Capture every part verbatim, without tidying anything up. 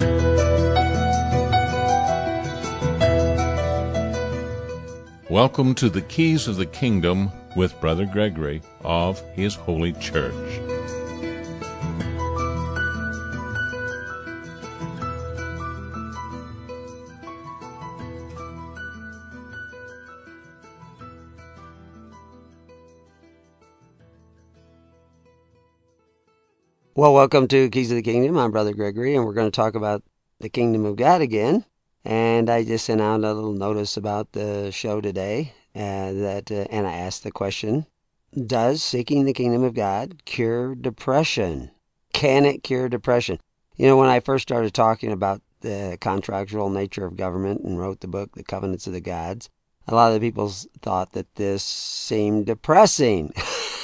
Welcome to the Keys of the Kingdom with Brother Gregory of His Holy Church. Well, welcome to Keys of the Kingdom. I'm Brother Gregory, and we're going to talk about the Kingdom of God again. And I just sent out a little notice about the show today, uh, that, uh, and I asked the question, does seeking the Kingdom of God cure depression? Can it cure depression? You know, when I first started talking about the contractual nature of government and wrote the book, The Covenants of the Gods, a lot of the people thought that this seemed depressing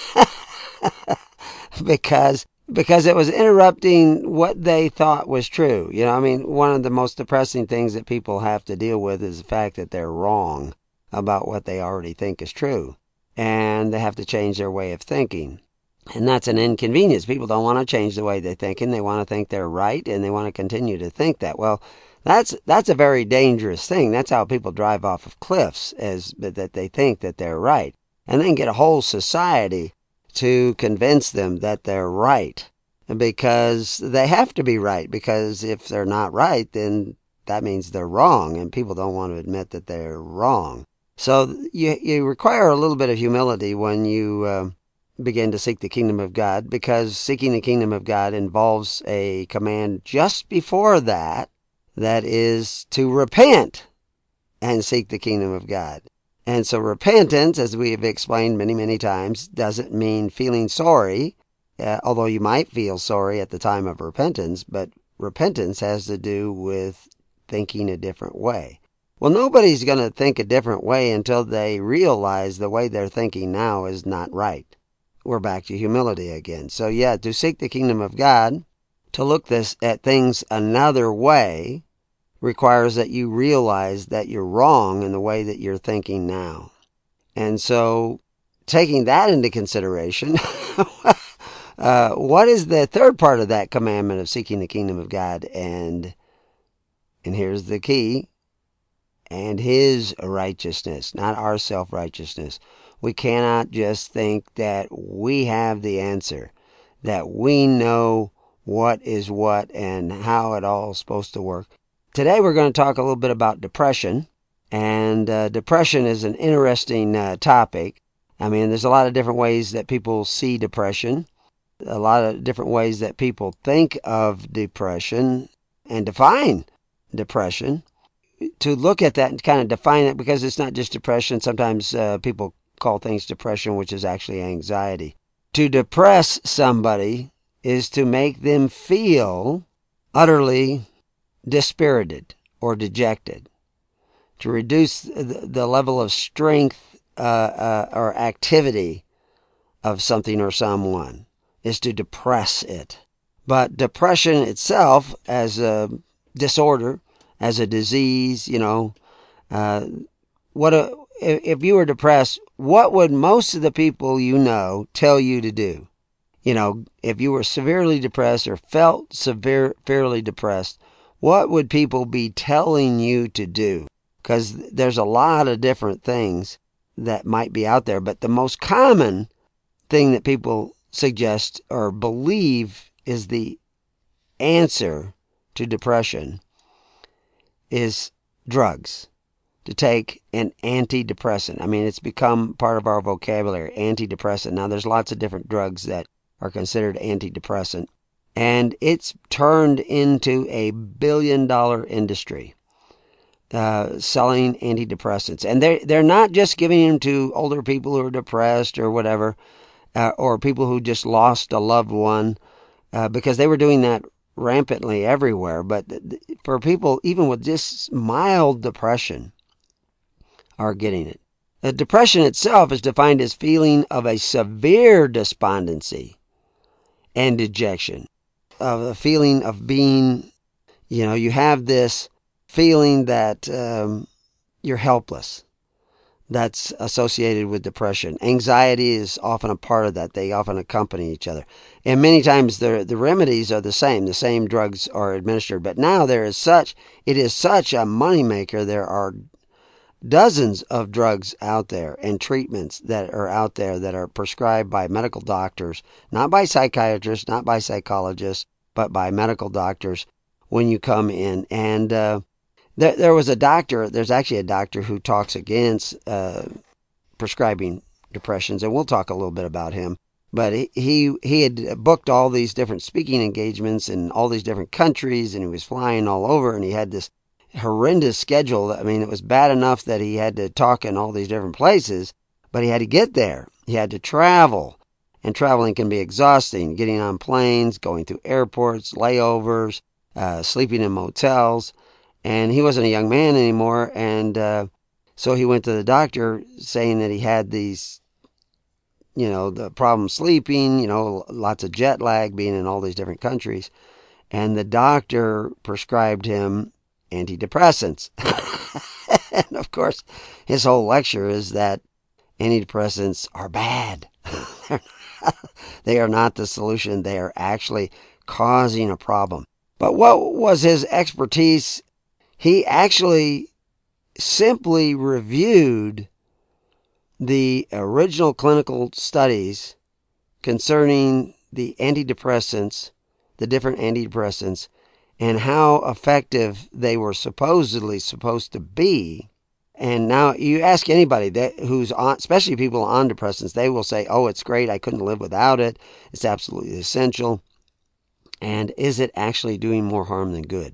because Because it was interrupting what they thought was true. You know, I mean, one of the most depressing things that people have to deal with is the fact that they're wrong about what they already think is true. And they have to change their way of thinking. And that's an inconvenience. People don't want to change the way they think, and they want to think they're right, and they want to continue to think that. Well, that's that's a very dangerous thing. That's how people drive off of cliffs, as that they think that they're right. And then get a whole society to convince them that they're right, because they have to be right, because if they're not right, then that means they're wrong, and people don't want to admit that they're wrong. So you, you require a little bit of humility when you uh, begin to seek the kingdom of God, because seeking the kingdom of God involves a command just before that, that is to repent and seek the kingdom of God. And so repentance, as we have explained many, many times, doesn't mean feeling sorry, uh, although you might feel sorry at the time of repentance, but repentance has to do with thinking a different way. Well, nobody's going to think a different way until they realize the way they're thinking now is not right. We're back to humility again. So yeah, to seek the kingdom of God, to look this at things another way, requires that you realize that you're wrong in the way that you're thinking now. And so, taking that into consideration, uh, what is the third part of that commandment of seeking the kingdom of God? And, and here's the key, and His righteousness, not our self-righteousness. We cannot just think that we have the answer, that we know what is what and how it all is supposed to work. Today we're going to talk a little bit about depression, and uh, depression is an interesting uh, topic. I mean, there's a lot of different ways that people see depression, a lot of different ways that people think of depression and define depression. To look at that and kind of define it, because it's not just depression. Sometimes uh, people call things depression, which is actually anxiety. To depress somebody is to make them feel utterly dispirited or dejected, to reduce the level of strength uh, uh, or activity of something or someone, is to depress it. But depression itself, as a disorder, as a disease, you know, uh, what a, if you were depressed, what would most of the people you know tell you to do? You know, if you were severely depressed or felt severe, severely depressed, what would people be telling you to do? Because there's a lot of different things that might be out there, but the most common thing that people suggest or believe is the answer to depression is drugs. To take an antidepressant. I mean, it's become part of our vocabulary, antidepressant. Now, there's lots of different drugs that are considered antidepressant. And it's turned into a billion dollar industry, uh, selling antidepressants. And they're, they're not just giving them to older people who are depressed or whatever, uh, or people who just lost a loved one, uh, because they were doing that rampantly everywhere. But for people, even with just mild depression, are getting it. The depression itself is defined as feeling of a severe despondency and dejection. Of a feeling of being, you know, you have this feeling that um, you're helpless, that's associated with depression. Anxiety is often a part of that. They often accompany each other. And many times the the remedies are the same. The same drugs are administered. But now there is such, it is such a moneymaker. There are dozens of drugs out there and treatments that are out there that are prescribed by medical doctors, not by psychiatrists, not by psychologists, but by medical doctors when you come in. And uh, there, there was a doctor, there's actually a doctor who talks against uh, prescribing depressions, and we'll talk a little bit about him. But he, he he had booked all these different speaking engagements in all these different countries, and he was flying all over, and he had this horrendous schedule. I mean, it was bad enough that he had to talk in all these different places, but he had to get there. He had to travel, and traveling can be exhausting. Getting on planes, going through airports, layovers, uh, sleeping in motels. And he wasn't a young man anymore, and uh, so he went to the doctor saying that he had these, you know, the problem sleeping, you know, lots of jet lag, being in all these different countries. And the doctor prescribed him antidepressants. And of course, his whole lecture is that antidepressants are bad. They are not the solution. They are actually causing a problem. But what was his expertise? He actually simply reviewed the original clinical studies concerning the antidepressants, the different antidepressants, and how effective they were supposedly supposed to be. And now you ask anybody that who's on, especially people on depressants, they will say, oh, it's great, I couldn't live without it, it's absolutely essential. And is it actually doing more harm than good?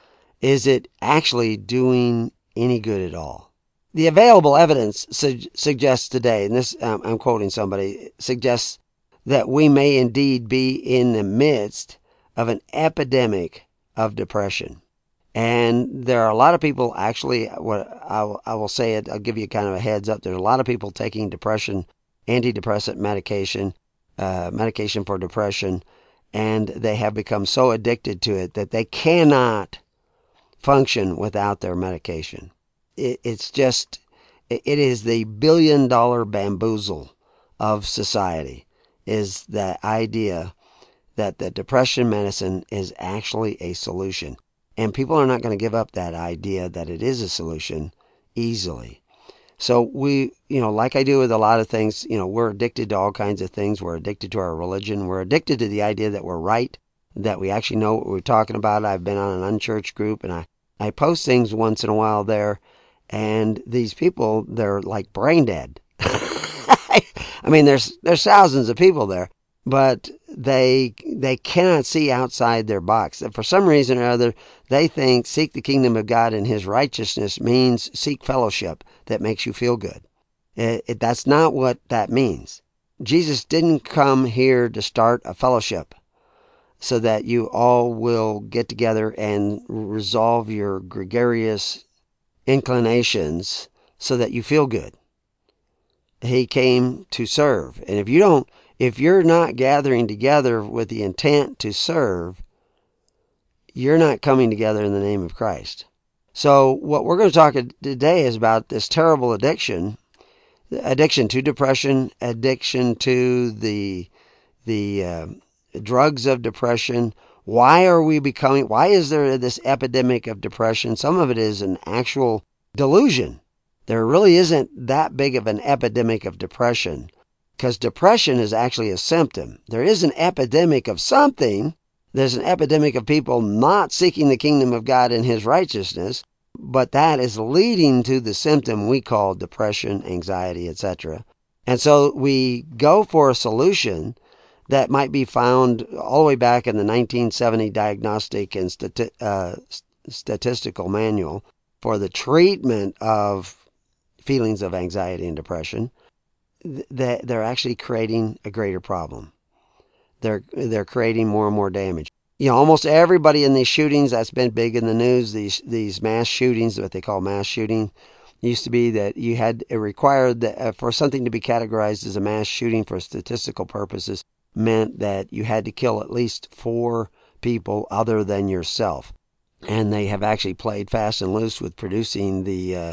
Is it actually doing any good at all? The available evidence su- suggests today, and this um, I'm quoting somebody, suggests that we may indeed be in the midst of an epidemic of depression. And there are a lot of people actually, what I will, I will say it, I'll give you kind of a heads up. There's a lot of people taking depression, antidepressant medication, uh, medication for depression, and they have become so addicted to it that they cannot function without their medication. It, it's just, it is the billion dollar bamboozle of society, is the idea that the depression medicine is actually a solution. And people are not going to give up that idea that it is a solution easily. So we, you know, like I do with a lot of things, you know, we're addicted to all kinds of things. We're addicted to our religion. We're addicted to the idea that we're right, that we actually know what we're talking about. I've been on an unchurched group, and I, I post things once in a while there, and these people, they're like brain dead. I mean, there's there's thousands of people there, but they they cannot see outside their box. For some reason or other, they think seek the kingdom of God and his righteousness means seek fellowship that makes you feel good. It, it, that's not what that means. Jesus didn't come here to start a fellowship so that you all will get together and resolve your gregarious inclinations so that you feel good. He came to serve. And if you don't, if you're not gathering together with the intent to serve, you're not coming together in the name of Christ. So what we're going to talk today is about this terrible addiction, addiction to depression, addiction to the the uh, drugs of depression. Why are we becoming, why is there this epidemic of depression? Some of it is an actual delusion. There really isn't that big of an epidemic of depression, because depression is actually a symptom. There is an epidemic of something. There's an epidemic of people not seeking the kingdom of God and his righteousness, but that is leading to the symptom we call depression, anxiety, et cetera. And so we go for a solution that might be found all the way back in the nineteen seventy Diagnostic and Stati- uh, Statistical Manual for the treatment of feelings of anxiety and depression. That they're actually creating a greater problem. They're they're creating more and more damage. You know, almost everybody in these shootings, that's been big in the news, these these mass shootings, what they call mass shooting, used to be that you had, it required that uh, for something to be categorized as a mass shooting for statistical purposes, meant that you had to kill at least four people other than yourself. And they have actually played fast and loose with producing the uh,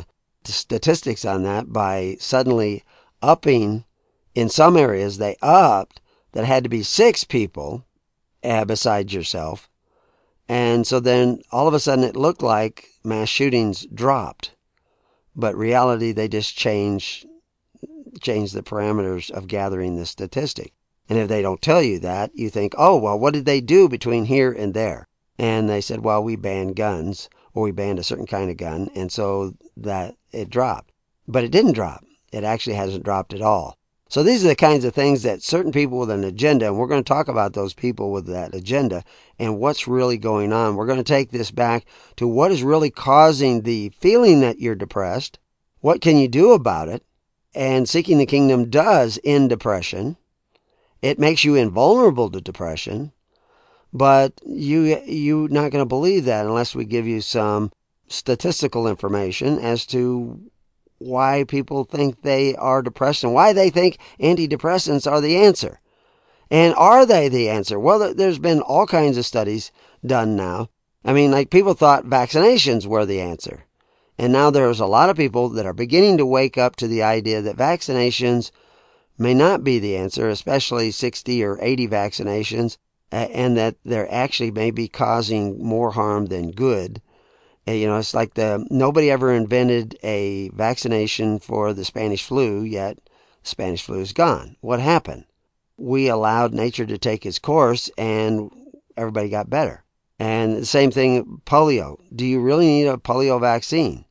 statistics on that by suddenly upping, in some areas they upped that had to be six people uh, besides yourself. And so then all of a sudden it looked like mass shootings dropped. But reality, they just changed, changed the parameters of gathering the statistic. And if they don't tell you that, you think, oh, well, what did they do between here and there? And they said, well, we banned guns, or we banned a certain kind of gun, and so that it dropped. But it didn't drop. It actually hasn't dropped at all. So these are the kinds of things that certain people with an agenda, and we're going to talk about those people with that agenda and what's really going on. We're going to take this back to what is really causing the feeling that you're depressed. What can you do about it? And Seeking the Kingdom does end depression. It makes you invulnerable to depression, but you, you're not going to believe that unless we give you some statistical information as to why people think they are depressed and why they think antidepressants are the answer. And are they the answer? Well, there's been all kinds of studies done now. I mean, like people thought vaccinations were the answer. And now there's a lot of people that are beginning to wake up to the idea that vaccinations may not be the answer, especially sixty or eighty vaccinations, and that they're actually may be causing more harm than good. You know, it's like the nobody ever invented a vaccination for the Spanish flu, yet the Spanish flu is gone. What happened? We allowed nature to take its course, and everybody got better. And the same thing, polio. Do you really need a polio vaccine?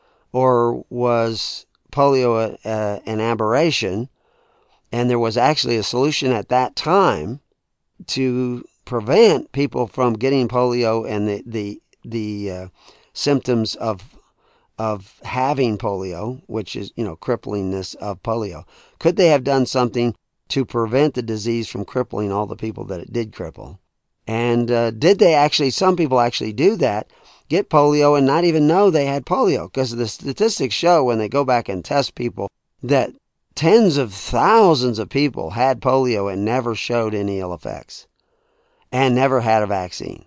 Or was polio a, a, an aberration, and there was actually a solution at that time to prevent people from getting polio and the the the uh, symptoms of of having polio, which is, you know, cripplingness of polio. Could they have done something to prevent the disease from crippling all the people that it did cripple? And uh, did they actually, some people actually do that, get polio and not even know they had polio? Because the statistics show when they go back and test people that tens of thousands of people had polio and never showed any ill effects and never had a vaccine.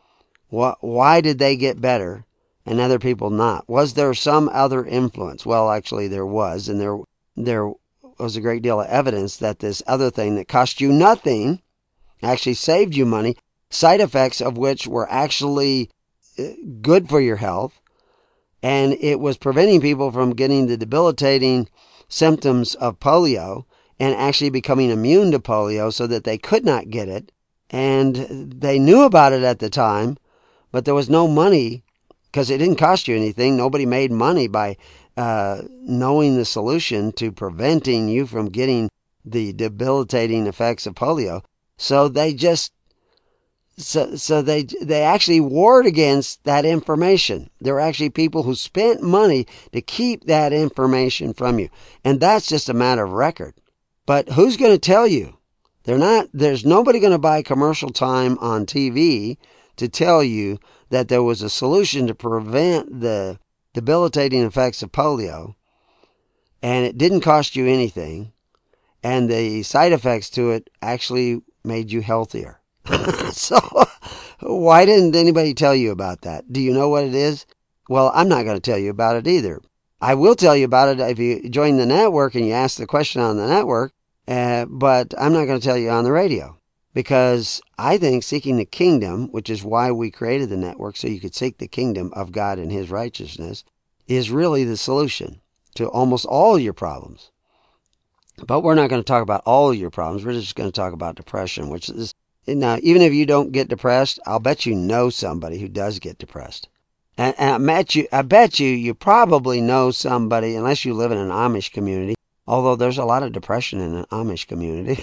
Why did they get better and other people not? Was there some other influence? Well, actually there was, and there there was a great deal of evidence that this other thing that cost you nothing actually saved you money, side effects of which were actually good for your health, and it was preventing people from getting the debilitating symptoms of polio and actually becoming immune to polio so that they could not get it. And they knew about it at the time, but there was no money because it didn't cost you anything. Nobody made money by uh, knowing the solution to preventing you from getting the debilitating effects of polio. So they just, so, so they, they actually warred against that information. There were actually people who spent money to keep that information from you. And that's just a matter of record. But who's going to tell you? They're not, there's nobody going to buy commercial time on T V to tell you that there was a solution to prevent the debilitating effects of polio, and it didn't cost you anything, and the side effects to it actually made you healthier. So why didn't anybody tell you about that? Do you know what it is? Well, I'm not going to tell you about it either. I will tell you about it if you join the network and you ask the question on the network, uh, but I'm not going to tell you on the radio. Because I think Seeking the Kingdom, which is why we created the network, so you could seek the kingdom of God and His righteousness, is really the solution to almost all your problems. But we're not going to talk about all your problems. We're just going to talk about depression, which is, now, even if you don't get depressed, I'll bet you know somebody who does get depressed. And, and I bet you, I bet you, you probably know somebody, unless you live in an Amish community, although there's a lot of depression in an Amish community.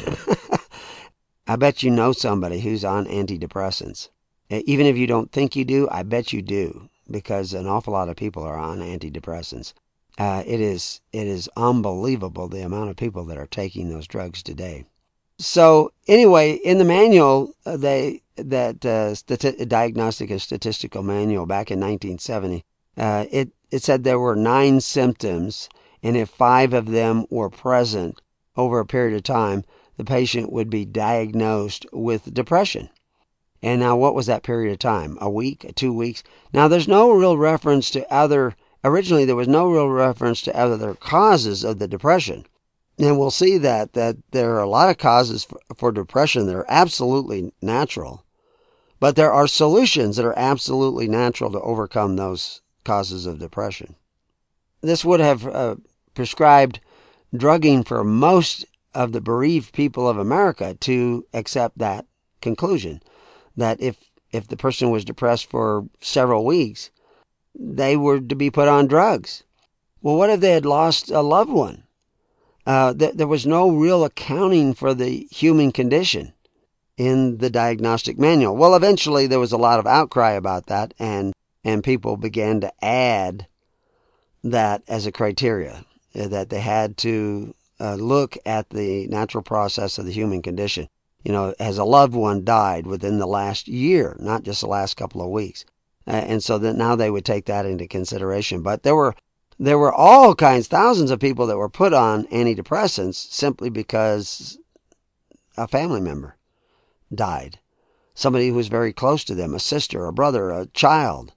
I bet you know somebody who's on antidepressants. Even if you don't think you do, I bet you do, because an awful lot of people are on antidepressants. Uh, it is it is unbelievable the amount of people that are taking those drugs today. So anyway, in the manual, uh, they that uh, stati- diagnostic and statistical manual back in nineteen seventy, uh, it it said there were nine symptoms, and if five of them were present over a period of time, the patient would be diagnosed with depression. And now what was that period of time? A week? Two weeks? Now there's no real reference to other originally there was no real reference to other causes of the depression. And we'll see that, that there are a lot of causes for, for depression that are absolutely natural. But there are solutions that are absolutely natural to overcome those causes of depression. This would have uh, prescribed drugging for most of the bereaved people of America to accept that conclusion, that if, if the person was depressed for several weeks, they were to be put on drugs. Well, what if they had lost a loved one? Uh, th- there was no real accounting for the human condition in the diagnostic manual. Well, eventually there was a lot of outcry about that, and, and people began to add that as a criteria, that they had to uh, look at the natural process of the human condition. You know, has a loved one died within the last year, not just the last couple of weeks? Uh, and so that now they would take that into consideration. But there were there were all kinds, thousands of people that were put on antidepressants simply because a family member died. Somebody who was very close to them, a sister, a brother, a child.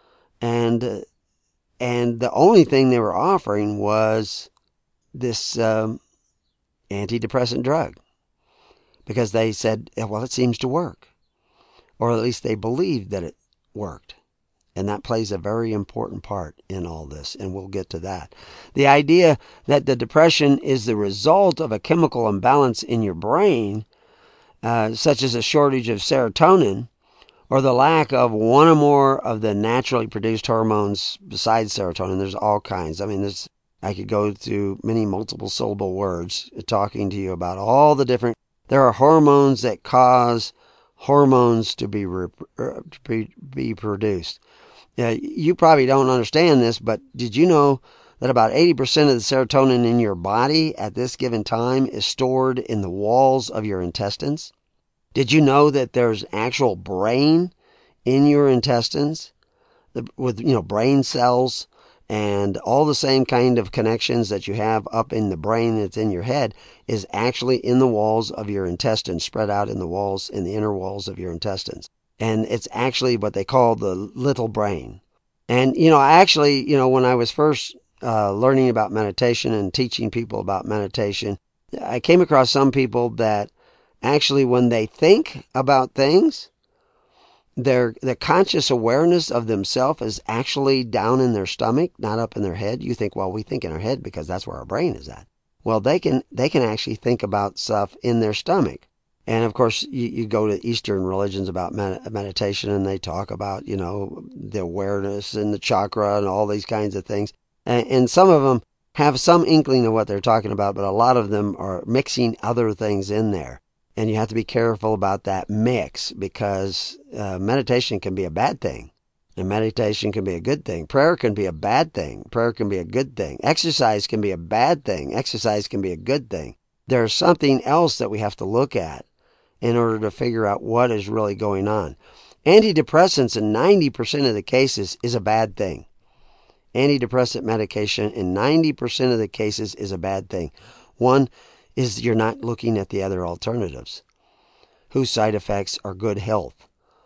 And uh, and the only thing they were offering was this um, antidepressant drug. Because they said, well, it seems to work. Or at least they believed that it worked. And that plays a very important part in all this, and we'll get to that. The idea that the depression is the result of a chemical imbalance in your brain, uh, such as a shortage of serotonin, or the lack of one or more of the naturally produced hormones besides serotonin. There's all kinds. I mean, there's, I could go through many multiple syllable words talking to you about all the different. There are hormones that cause hormones to be re, to be, be produced. Uh, you probably don't understand this, but did you know that about eighty percent of the serotonin in your body at this given time is stored in the walls of your intestines? Did you know that there's actual brain in your intestines with, you know, brain cells and all the same kind of connections that you have up in the brain that's in your head is actually in the walls of your intestines, spread out in the walls, in the inner walls of your intestines. And it's actually what they call the little brain. And, you know, I actually, you know, when I was first uh, learning about meditation and teaching people about meditation, I came across some people that actually, when they think about things, their the conscious awareness of themselves is actually down in their stomach, not up in their head. You think, well, we think in our head because that's where our brain is at. Well, they can they can actually think about stuff in their stomach. And of course, you, you go to Eastern religions about med- meditation, and they talk about, you know, the awareness and the chakra and all these kinds of things. And, and some of them have some inkling of what they're talking about, but a lot of them are mixing other things in there. And you have to be careful about that mix, because uh, meditation can be a bad thing. And meditation can be a good thing. Prayer can be a bad thing. Prayer can be a good thing. Exercise can be a bad thing. Exercise can be a good thing. There's something else that we have to look at in order to figure out what is really going on. Antidepressants in ninety percent of the cases is a bad thing. Antidepressant medication in ninety percent of the cases is a bad thing. One is you're not looking at the other alternatives, whose side effects are good health.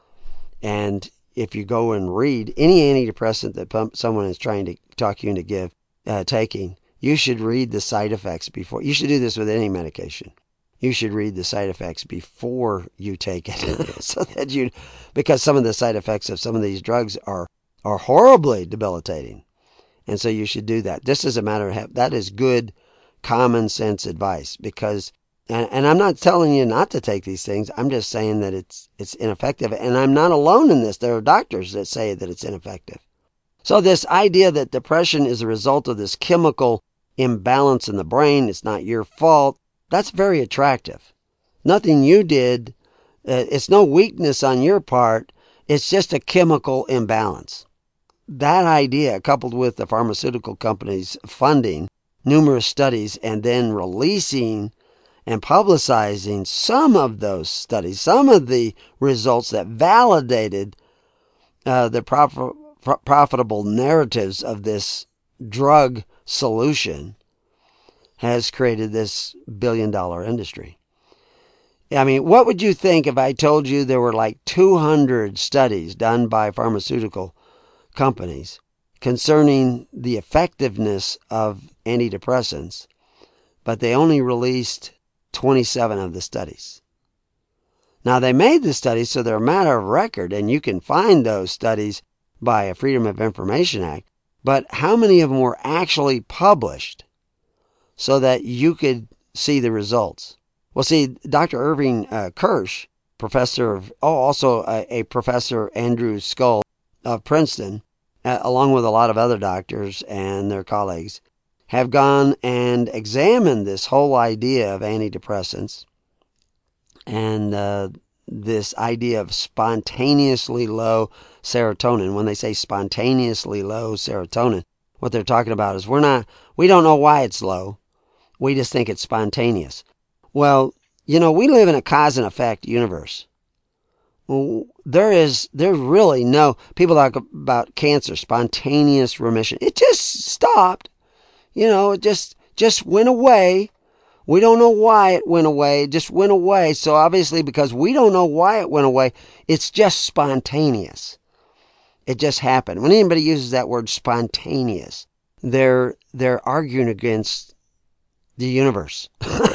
And if you go and read any antidepressant that pump, someone is trying to talk you into give, uh, taking, you should read the side effects before. You should do this with any medication. You should read the side effects before you take it, so that you, because some of the side effects of some of these drugs are are horribly debilitating, and so you should do that. Just as a matter of that is good common sense advice, because, and, and I'm not telling you not to take these things. I'm just saying that it's it's ineffective, and I'm not alone in this. There are doctors that say that it's ineffective. So this idea that depression is a result of this chemical imbalance in the brain, it's not your fault, that's very attractive. Nothing you did, uh, it's no weakness on your part, it's just a chemical imbalance. That idea, coupled with the pharmaceutical companies funding numerous studies and then releasing and publicizing some of those studies, some of the results that validated uh, the prof- profitable narratives of this drug solution, has created this billion dollar industry. I mean, what would you think if I told you there were like two hundred studies done by pharmaceutical companies concerning the effectiveness of antidepressants, but they only released twenty-seven of the studies. Now, they made the studies so they're a matter of record, and you can find those studies by a Freedom of Information Act, but how many of them were actually published so that you could see the results? Well, see, Doctor Irving uh, Kirsch, professor of, oh, also a, a professor, Andrew Scull of Princeton, uh, along with a lot of other doctors and their colleagues, have gone and examined this whole idea of antidepressants and uh, this idea of spontaneously low serotonin. When they say spontaneously low serotonin, what they're talking about is we're not, we don't know why it's low. We just think it's spontaneous. Well, you know, we live in a cause and effect universe. There is, there's really no, people talk about cancer, spontaneous remission. It just stopped. You know, it just, just went away. We don't know why it went away. It just went away. So obviously, because we don't know why it went away, it's just spontaneous. It just happened. When anybody uses that word spontaneous, they're, they're arguing against the universe.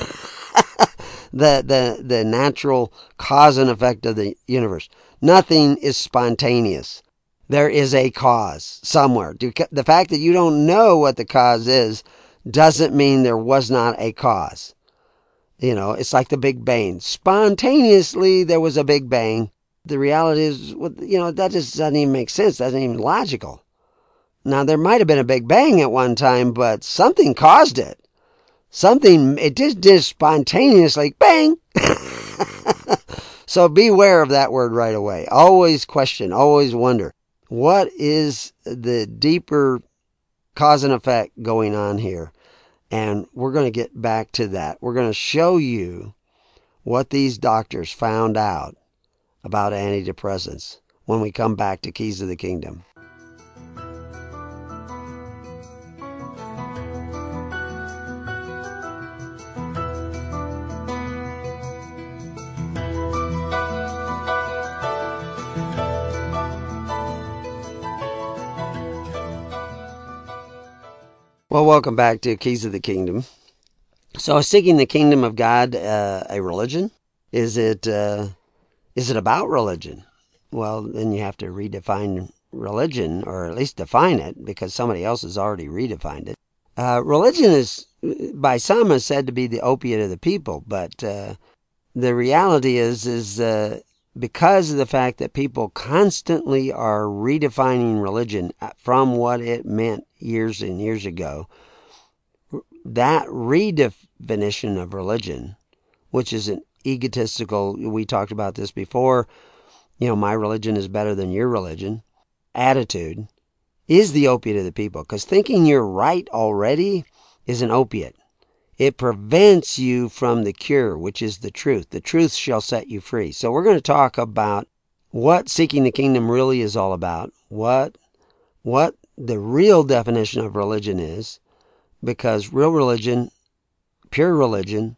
the, the, the natural cause and effect of the universe. Nothing is spontaneous. There is a cause somewhere. The fact that you don't know what the cause is doesn't mean there was not a cause. You know, it's like the Big Bang. Spontaneously, there was a Big Bang. The reality is, you know, that just doesn't even make sense. That isn't even logical. Now, there might have been a Big Bang at one time, but something caused it. Something, it just did spontaneously, bang! So beware of that word right away. Always question, always wonder. What is the deeper cause and effect going on here? And we're going to get back to that. We're going to show you what these doctors found out about antidepressants when we come back to Keys of the Kingdom. Well, welcome back to Keys of the Kingdom. So, is seeking the kingdom of God uh, a religion? Is it uh, is it about religion? Well, then you have to redefine religion, or at least define it, because somebody else has already redefined it. Uh, religion is, by some, is said to be the opiate of the people, but uh, the reality is, is uh, because of the fact that people constantly are redefining religion from what it meant years and years ago, that redefinition of religion, which is an egotistical, we talked about this before, you know, my religion is better than your religion, attitude, is the opiate of the people. Because thinking you're right already is an opiate. It prevents you from the cure, which is the truth. The truth shall set you free. So we're going to talk about what seeking the kingdom really is all about, what what the real definition of religion is, because real religion, pure religion,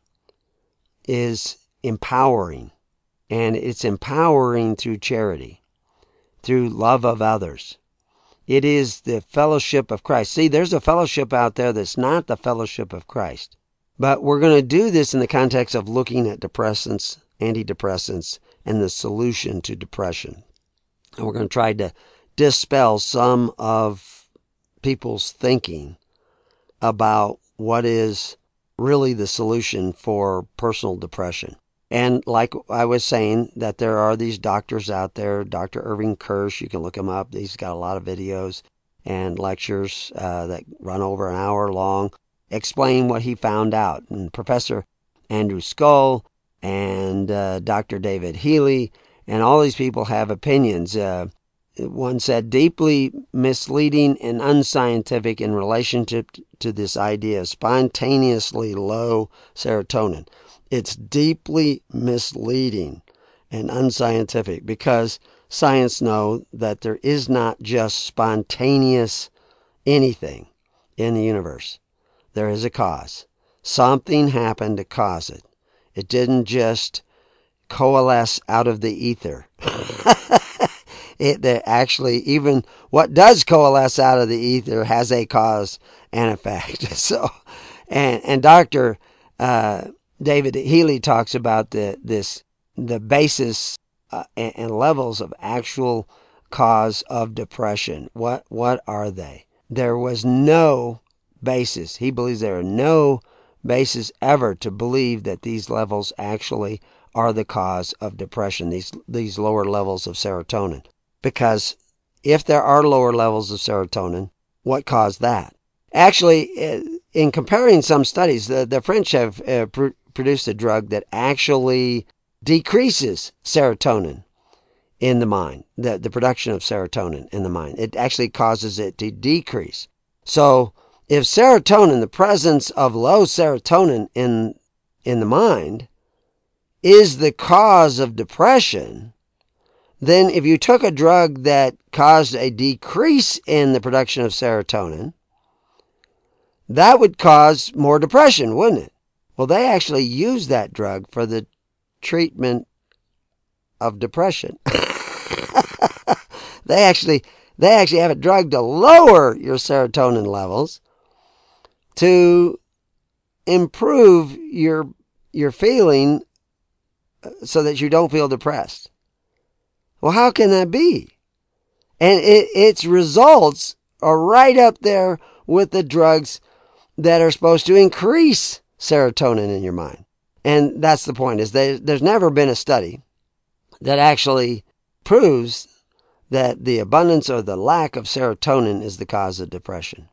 is empowering. And it's empowering through charity, through love of others. It is the fellowship of Christ. See, there's a fellowship out there that's not the fellowship of Christ. But we're going to do this in the context of looking at depressants, antidepressants, and the solution to depression. And we're going to try to dispel some of people's thinking about what is really the solution for personal depression. And like I was saying, that there are these doctors out there, Doctor Irving Kirsch, you can look him up. He's got a lot of videos and lectures uh, that run over an hour long, explain what he found out. And Professor Andrew Scull and uh, Doctor David Healy, and all these people have opinions. Uh, one said, deeply misleading and unscientific in relationship to this idea of spontaneously low serotonin. It's deeply misleading and unscientific because science knows that there is not just spontaneous anything in the universe. There is a cause. Something happened to cause it. It didn't just coalesce out of the ether. it that actually even what does coalesce out of the ether has a cause and effect. So, and and Doctor Uh, David Healy talks about the this the basis uh, and, and levels of actual cause of depression. What what are they? There was no basis. He believes there are no basis ever to believe that these levels actually are the cause of depression. These these lower levels of serotonin, because if there are lower levels of serotonin, what caused that? Actually, in comparing some studies, the, the French have uh, pr- produced a drug that actually decreases serotonin in the mind, the, the production of serotonin in the mind. It actually causes it to decrease. So if serotonin, the presence of low serotonin in, in the mind, is the cause of depression, then if you took a drug that caused a decrease in the production of serotonin, that would cause more depression, wouldn't it? Well, they actually use that drug for the treatment of depression. they actually they actually have a drug to lower your serotonin levels to improve your your feeling so that you don't feel depressed. Well, how can that be? And it, its results are right up there with the drugs that are supposed to increase serotonin in your mind. And that's the point, is that there's never been a study that actually proves that the abundance or the lack of serotonin is the cause of depression.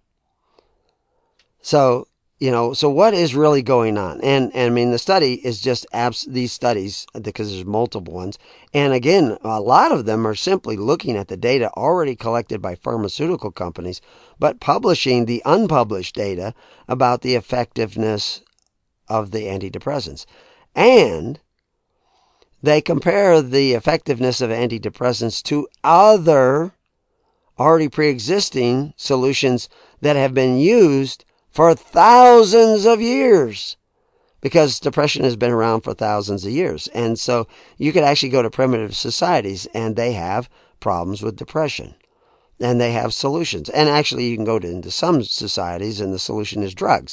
So, you know, so what is really going on? And, and I mean, the study is just abs- these studies, because there's multiple ones. And again, a lot of them are simply looking at the data already collected by pharmaceutical companies, but publishing the unpublished data about the effectiveness of the antidepressants. And they compare the effectiveness of antidepressants to other already pre-existing solutions that have been used for thousands of years, because depression has been around for thousands of years. And so you could actually go to primitive societies and they have problems with depression and they have solutions. And actually you can go to, into some societies and the solution is drugs.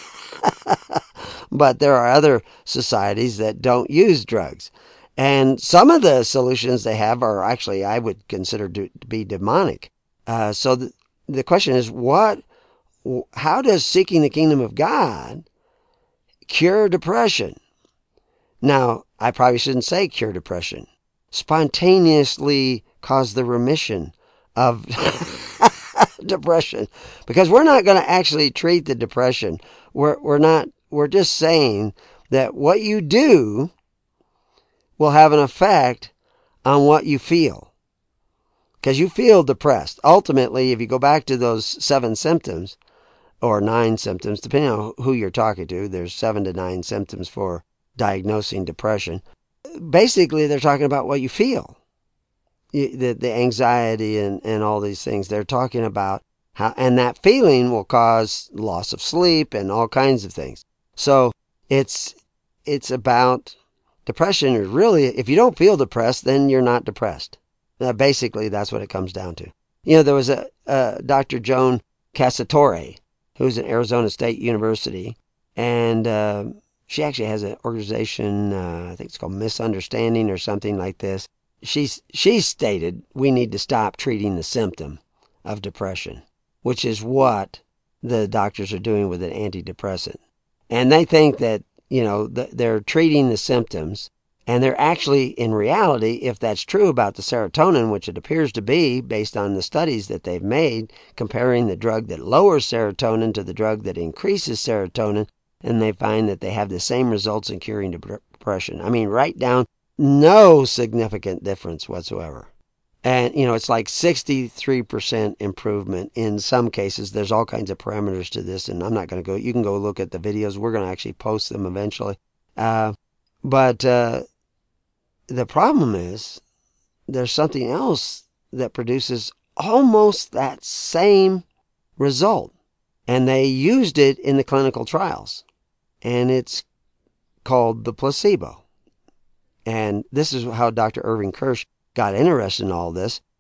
But there are other societies that don't use drugs. And some of the solutions they have are actually, I would consider to be demonic. Uh, so the, the question is, what how does seeking the kingdom of God cure depression? Now, I probably shouldn't say cure depression. Spontaneously cause the remission of depression. Because we're not going to actually treat the depression. We're, we're not, we're just saying that what you do will have an effect on what you feel. Because you feel depressed. Ultimately, if you go back to those seven symptoms, or nine symptoms, depending on who you're talking to. There's seven to nine symptoms for diagnosing depression. Basically, they're talking about what you feel. You, the, the anxiety and, and all these things. They're talking about how, and that feeling will cause loss of sleep and all kinds of things. So it's, it's about depression. Is really, if you don't feel depressed, then you're not depressed. Now, basically, that's what it comes down to. You know, there was a, a Doctor Joan Cassatore, who's at Arizona State University, and uh, she actually has an organization, uh, I think it's called Misunderstanding or something like this. She's, she's stated we need to stop treating the symptom of depression, which is what the doctors are doing with an antidepressant. And they think that, you know, th- they're treating the symptoms, and they're actually, in reality, if that's true about the serotonin, which it appears to be based on the studies that they've made, comparing the drug that lowers serotonin to the drug that increases serotonin, and they find that they have the same results in curing depression. I mean, right down, no significant difference whatsoever. And, you know, it's like sixty-three percent improvement in some cases. There's all kinds of parameters to this, and I'm not going to go, you can go look at the videos. We're going to actually post them eventually. Uh, but, uh, the problem is there's something else that produces almost that same result. And they used it in the clinical trials. And it's called the placebo. And this is how Doctor Irving Kirsch got interested in all this.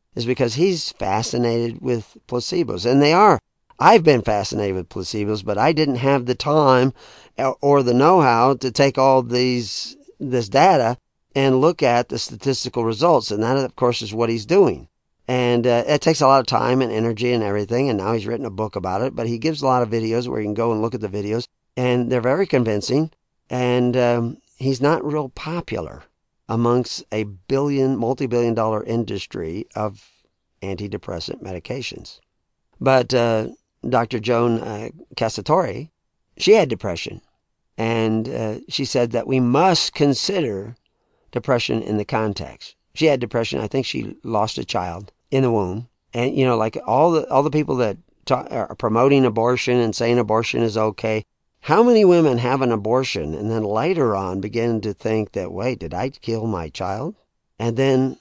is because he's fascinated with placebos. And they are. I've been fascinated with placebos, but I didn't have the time or the know-how to take all these this data and look at the statistical results. And that, of course, is what he's doing. And uh, it takes a lot of time and energy and everything. And now he's written a book about it. But he gives a lot of videos where you can go and look at the videos. And they're very convincing. And um, he's not real popular amongst a billion, multi-billion dollar industry of antidepressant medications. But uh, Doctor Joan uh, Cassatore, she had depression. And uh, she said that we must consider depression in the context. She had depression. I think she lost a child in the womb. And, you know, like all the all the people that ta- are promoting abortion and saying abortion is okay, how many women have an abortion and then later on begin to think that, wait, did I kill my child? And then,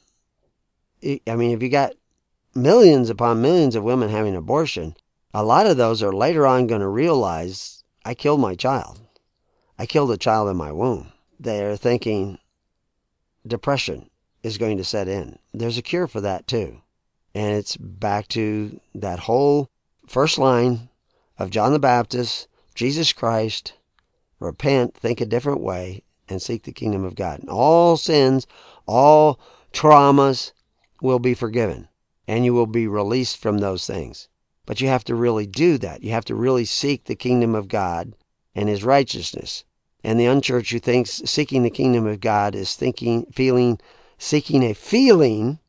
I mean, if you got millions upon millions of women having abortion, a lot of those are later on going to realize, I killed my child. I killed a child in my womb. They're thinking depression is going to set in. There's a cure for that too. And it's back to that whole first line of John the Baptist, Jesus Christ, repent, think a different way, and seek the kingdom of God. And all sins, all traumas will be forgiven. And you will be released from those things. But you have to really do that. You have to really seek the kingdom of God and his righteousness. And the unchurched who thinks seeking the kingdom of God is thinking, feeling, seeking a feeling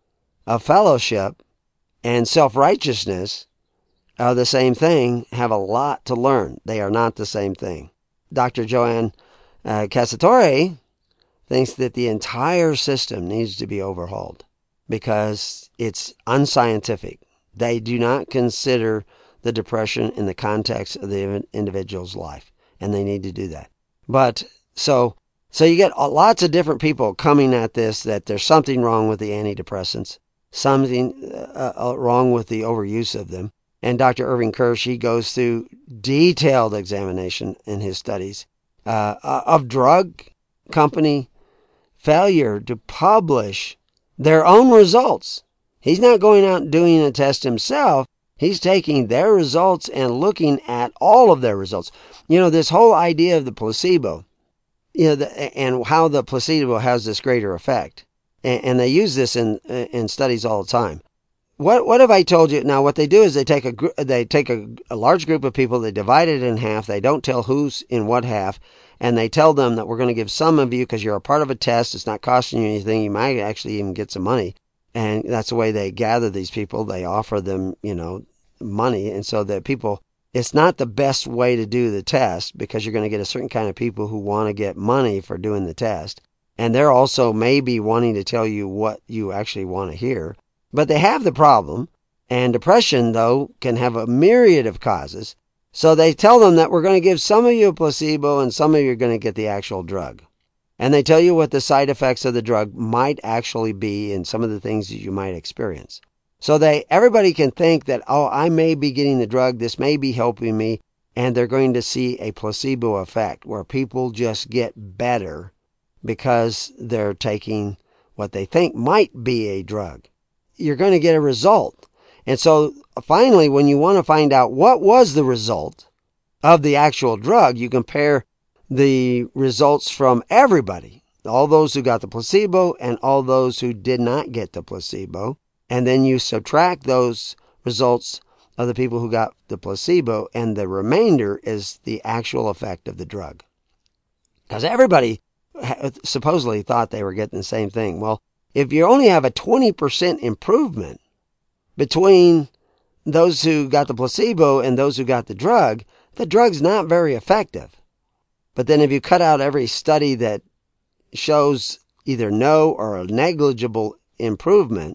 of fellowship and self-righteousness are the same thing, have a lot to learn. They are not the same thing. Doctor Joanne uh, Cassatore thinks that the entire system needs to be overhauled because it's unscientific. They do not consider the depression in the context of the individual's life, and they need to do that. But so so you get lots of different people coming at this, that there's something wrong with the antidepressants, something uh, wrong with the overuse of them. And Doctor Irving Kirsch, he goes through detailed examination in his studies uh, of drug company failure to publish their own results. He's not going out and doing a test himself. He's taking their results and looking at all of their results. You know, this whole idea of the placebo, you know, the, and how the placebo has this greater effect. And, and they use this in in studies all the time. What what have I told you? Now, what they do is they take a they take a, a large group of people, they divide it in half. They don't tell who's in what half, and they tell them that we're going to give some of you, because you're a part of a test. It's not costing you anything. You might actually even get some money. And that's the way they gather these people. They offer them, you know, money. And so that people, it's not the best way to do the test, because you're going to get a certain kind of people who want to get money for doing the test. And they're also maybe wanting to tell you what you actually want to hear. But they have the problem. And depression, though, can have a myriad of causes. So they tell them that we're going to give some of you a placebo and some of you are going to get the actual drug. And they tell you what the side effects of the drug might actually be and some of the things that you might experience. So they everybody can think that, oh, I may be getting the drug, this may be helping me, and they're going to see a placebo effect where people just get better because they're taking what they think might be a drug. You're going to get a result. And so finally, when you want to find out what was the result of the actual drug, you compare the results from everybody, all those who got the placebo and all those who did not get the placebo. And then you subtract those results of the people who got the placebo, and the remainder is the actual effect of the drug. Because everybody supposedly thought they were getting the same thing. Well, if you only have a twenty percent improvement between those who got the placebo and those who got the drug, the drug's not very effective. But then if you cut out every study that shows either no or a negligible improvement,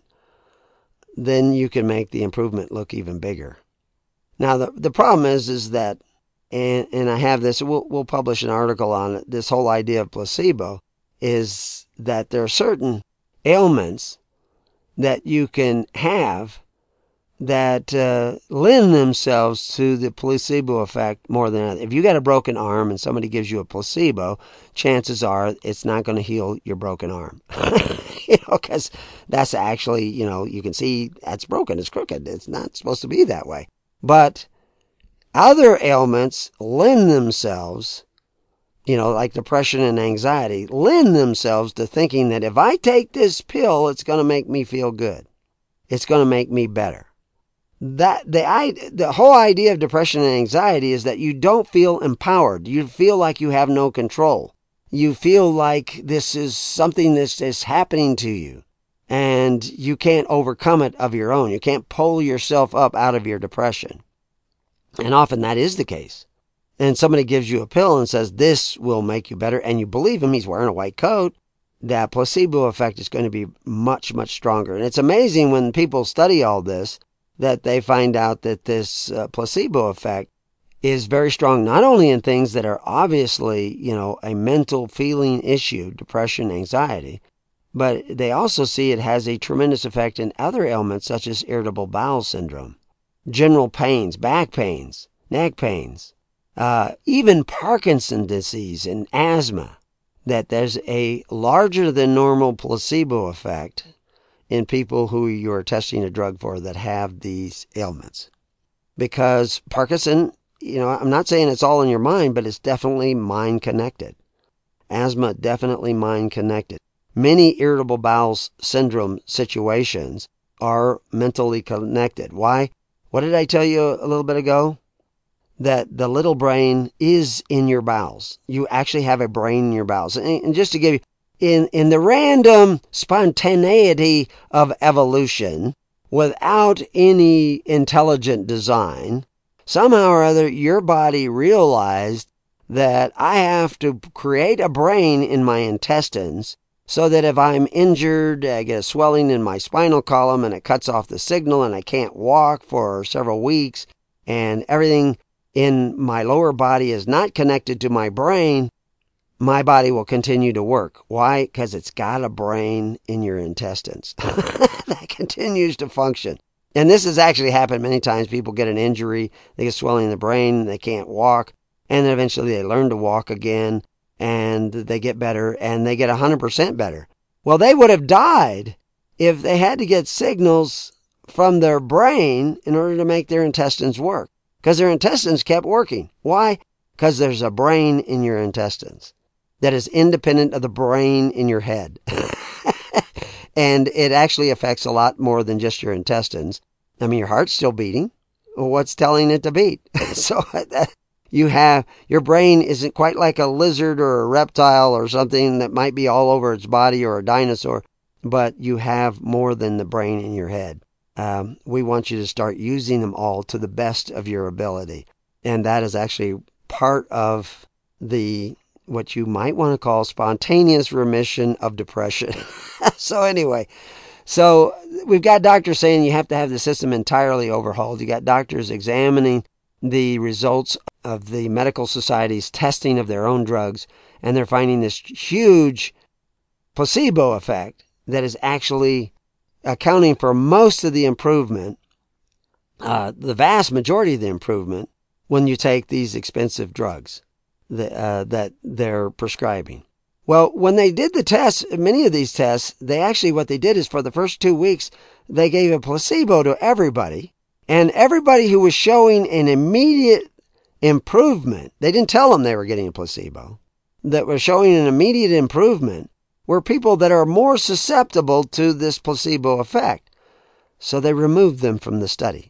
then you can make the improvement look even bigger. Now, the the problem is, is that, and, and I have this, we'll, we'll publish an article on it, this whole idea of placebo, is that there are certain ailments that you can have that uh, lend themselves to the placebo effect more than others. If you got a broken arm and somebody gives you a placebo, chances are it's not going to heal your broken arm. you know, because that's actually, you know, you can see that's broken, it's crooked, it's not supposed to be that way. But other ailments lend themselves, you know, like depression and anxiety, lend themselves to thinking that if I take this pill, it's going to make me feel good. It's going to make me better. That the I, the whole idea of depression and anxiety is that you don't feel empowered. You feel like you have no control. You feel like this is something that is happening to you, and you can't overcome it of your own. You can't pull yourself up out of your depression. And often that is the case. And somebody gives you a pill and says, this will make you better, and you believe him, he's wearing a white coat, that placebo effect is going to be much, much stronger. And it's amazing when people study all this, that they find out that this uh, placebo effect is very strong, not only in things that are obviously, you know, a mental feeling issue, depression, anxiety, but they also see it has a tremendous effect in other ailments such as irritable bowel syndrome, general pains, back pains, neck pains, uh, even Parkinson's disease and asthma, that there's a larger than normal placebo effect in people who you're testing a drug for that have these ailments. Because Parkinson, you know, I'm not saying it's all in your mind, but it's definitely mind connected. Asthma, definitely mind connected. Many irritable bowel syndrome situations are mentally connected. Why? What did I tell you a little bit ago? That the little brain is in your bowels. You actually have a brain in your bowels. And just to give you, in, in the random spontaneity of evolution, without any intelligent design, somehow or other, your body realized that I have to create a brain in my intestines so that if I'm injured, I get a swelling in my spinal column and it cuts off the signal and I can't walk for several weeks and everything in my lower body is not connected to my brain, my body will continue to work. Why? Because it's got a brain in your intestines that continues to function. And this has actually happened many times. People get an injury, they get swelling in the brain, they can't walk, and then eventually they learn to walk again, and they get better, and they get one hundred percent better. Well, they would have died if they had to get signals from their brain in order to make their intestines work. Because their intestines kept working. Why? Because there's a brain in your intestines that is independent of the brain in your head. And it actually affects a lot more than just your intestines. I mean, your heart's still beating. Well, what's telling it to beat? So you have, your brain isn't quite like a lizard or a reptile or something that might be all over its body or a dinosaur, but you have more than the brain in your head. Um, we want you to start using them all to the best of your ability. And that is actually part of the, what you might want to call spontaneous remission of depression. So anyway, so we've got doctors saying you have to have the system entirely overhauled. You got doctors examining the results of the medical society's testing of their own drugs, and they're finding this huge placebo effect that is actually accounting for most of the improvement, uh, the vast majority of the improvement, when you take these expensive drugs that, uh, that they're prescribing. Well, when they did the tests, many of these tests, they actually, what they did is for the first two weeks, they gave a placebo to everybody, and everybody who was showing an immediate improvement, they didn't tell them they were getting a placebo, that were showing an immediate improvement, were people that are more susceptible to this placebo effect. So they removed them from the study.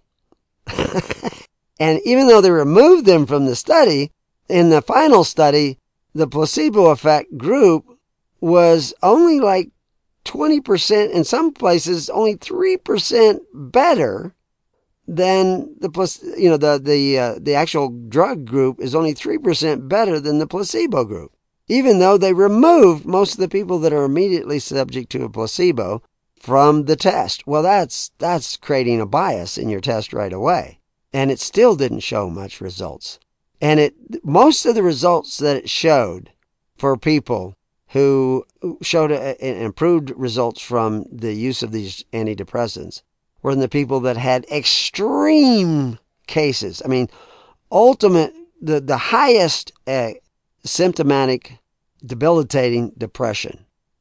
And even though they removed them from the study, in the final study, the placebo effect group was only like twenty percent, in some places only three percent better than the, you know, the, the, uh, the actual drug group is only three percent better than the placebo group. Even though they removed most of the people that are immediately subject to a placebo from the test. Well, that's that's creating a bias in your test right away. And it still didn't show much results. And it most of the results that it showed for people who showed a, a, improved results from the use of these antidepressants were in the people that had extreme cases. I mean, ultimate, the, the highest uh, symptomatic, debilitating depression.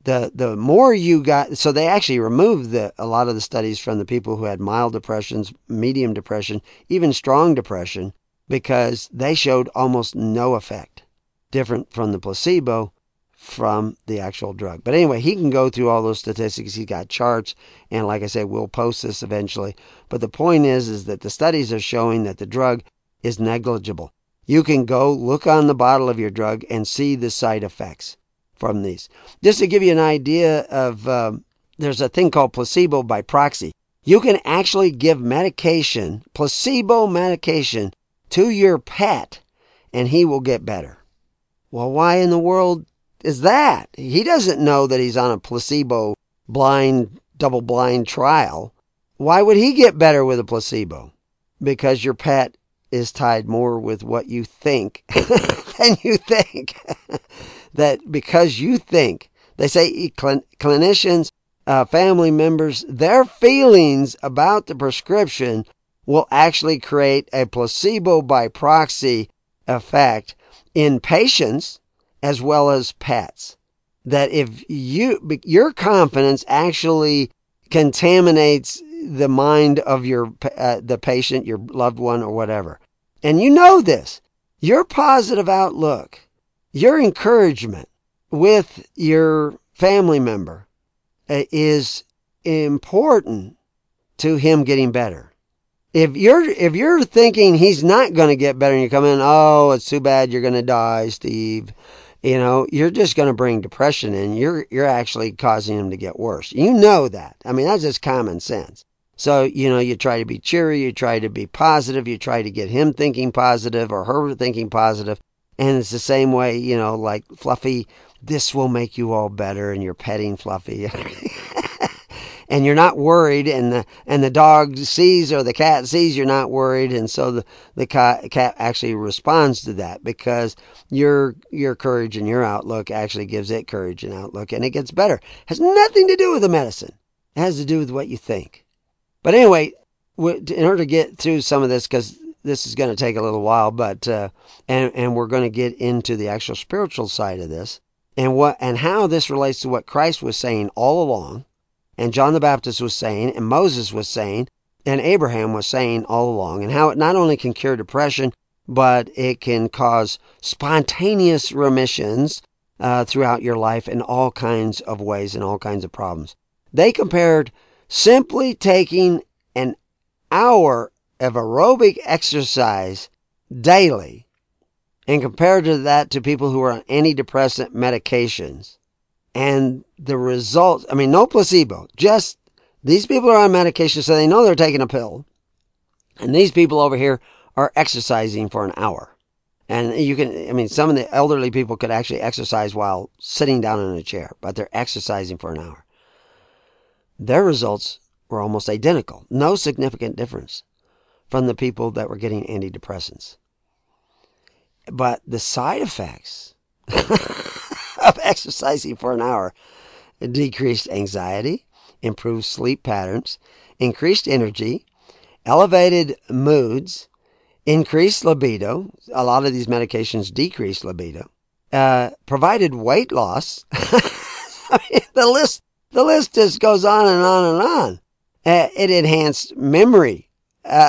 The the more you got, so they actually removed the a lot of the studies from the people who had mild depressions, medium depression, even strong depression, because they showed almost no effect, different from the placebo, from the actual drug. But anyway, he can go through all those statistics. He's got charts, and like I said, we'll post this eventually. But the point is, is that the studies are showing that the drug is negligible. You can go look on the bottle of your drug and see the side effects from these. Just to give you an idea of, um, there's a thing called placebo by proxy. You can actually give medication, placebo medication, to your pet, and he will get better. Well, why in the world is that? He doesn't know that he's on a placebo blind, double-blind trial. Why would he get better with a placebo? Because your pet is tied more with what you think than you think. That because you think, they say clin- clinicians, uh, family members, their feelings about the prescription will actually create a placebo by proxy effect in patients as well as pets. That if you, your confidence actually contaminates the mind of your uh, the patient, your loved one, or whatever. And you know this. Your positive outlook, your encouragement with your family member is important to him getting better. If you're if you're thinking he's not going to get better and you come in, oh, it's too bad you're going to die, Steve. You know, you're just going to bring depression in. You're you're actually causing him to get worse. You know that. I mean, that's just common sense. So, you know, you try to be cheery, you try to be positive, you try to get him thinking positive or her thinking positive. And it's the same way, you know, like Fluffy, this will make you all better, and you're petting Fluffy. And you're not worried, and the and the dog sees or the cat sees you're not worried, and so the, the cat, cat actually responds to that because your your courage and your outlook actually gives it courage and outlook, and it gets better. It has nothing to do with the medicine. It has to do with what you think. But anyway, in order to get through some of this, because this is going to take a little while, but uh, and and we're going to get into the actual spiritual side of this, and what and how this relates to what Christ was saying all along, and John the Baptist was saying, and Moses was saying, and Abraham was saying all along, and how it not only can cure depression, but it can cause spontaneous remissions uh, throughout your life in all kinds of ways and all kinds of problems. They compared simply taking an hour of aerobic exercise daily and compared to that to people who are on antidepressant medications. And the results, I mean, no placebo, just these people are on medication, so they know they're taking a pill. And these people over here are exercising for an hour. And you can, I mean, some of the elderly people could actually exercise while sitting down in a chair, but they're exercising for an hour. Their results were almost identical. No significant difference from the people that were getting antidepressants. But the side effects of exercising for an hour decreased anxiety, improved sleep patterns, increased energy, elevated moods, increased libido. A lot of these medications decrease libido. Uh, provided weight loss. I mean, the list, the list just goes on and on and on. Uh, it enhanced memory. Uh,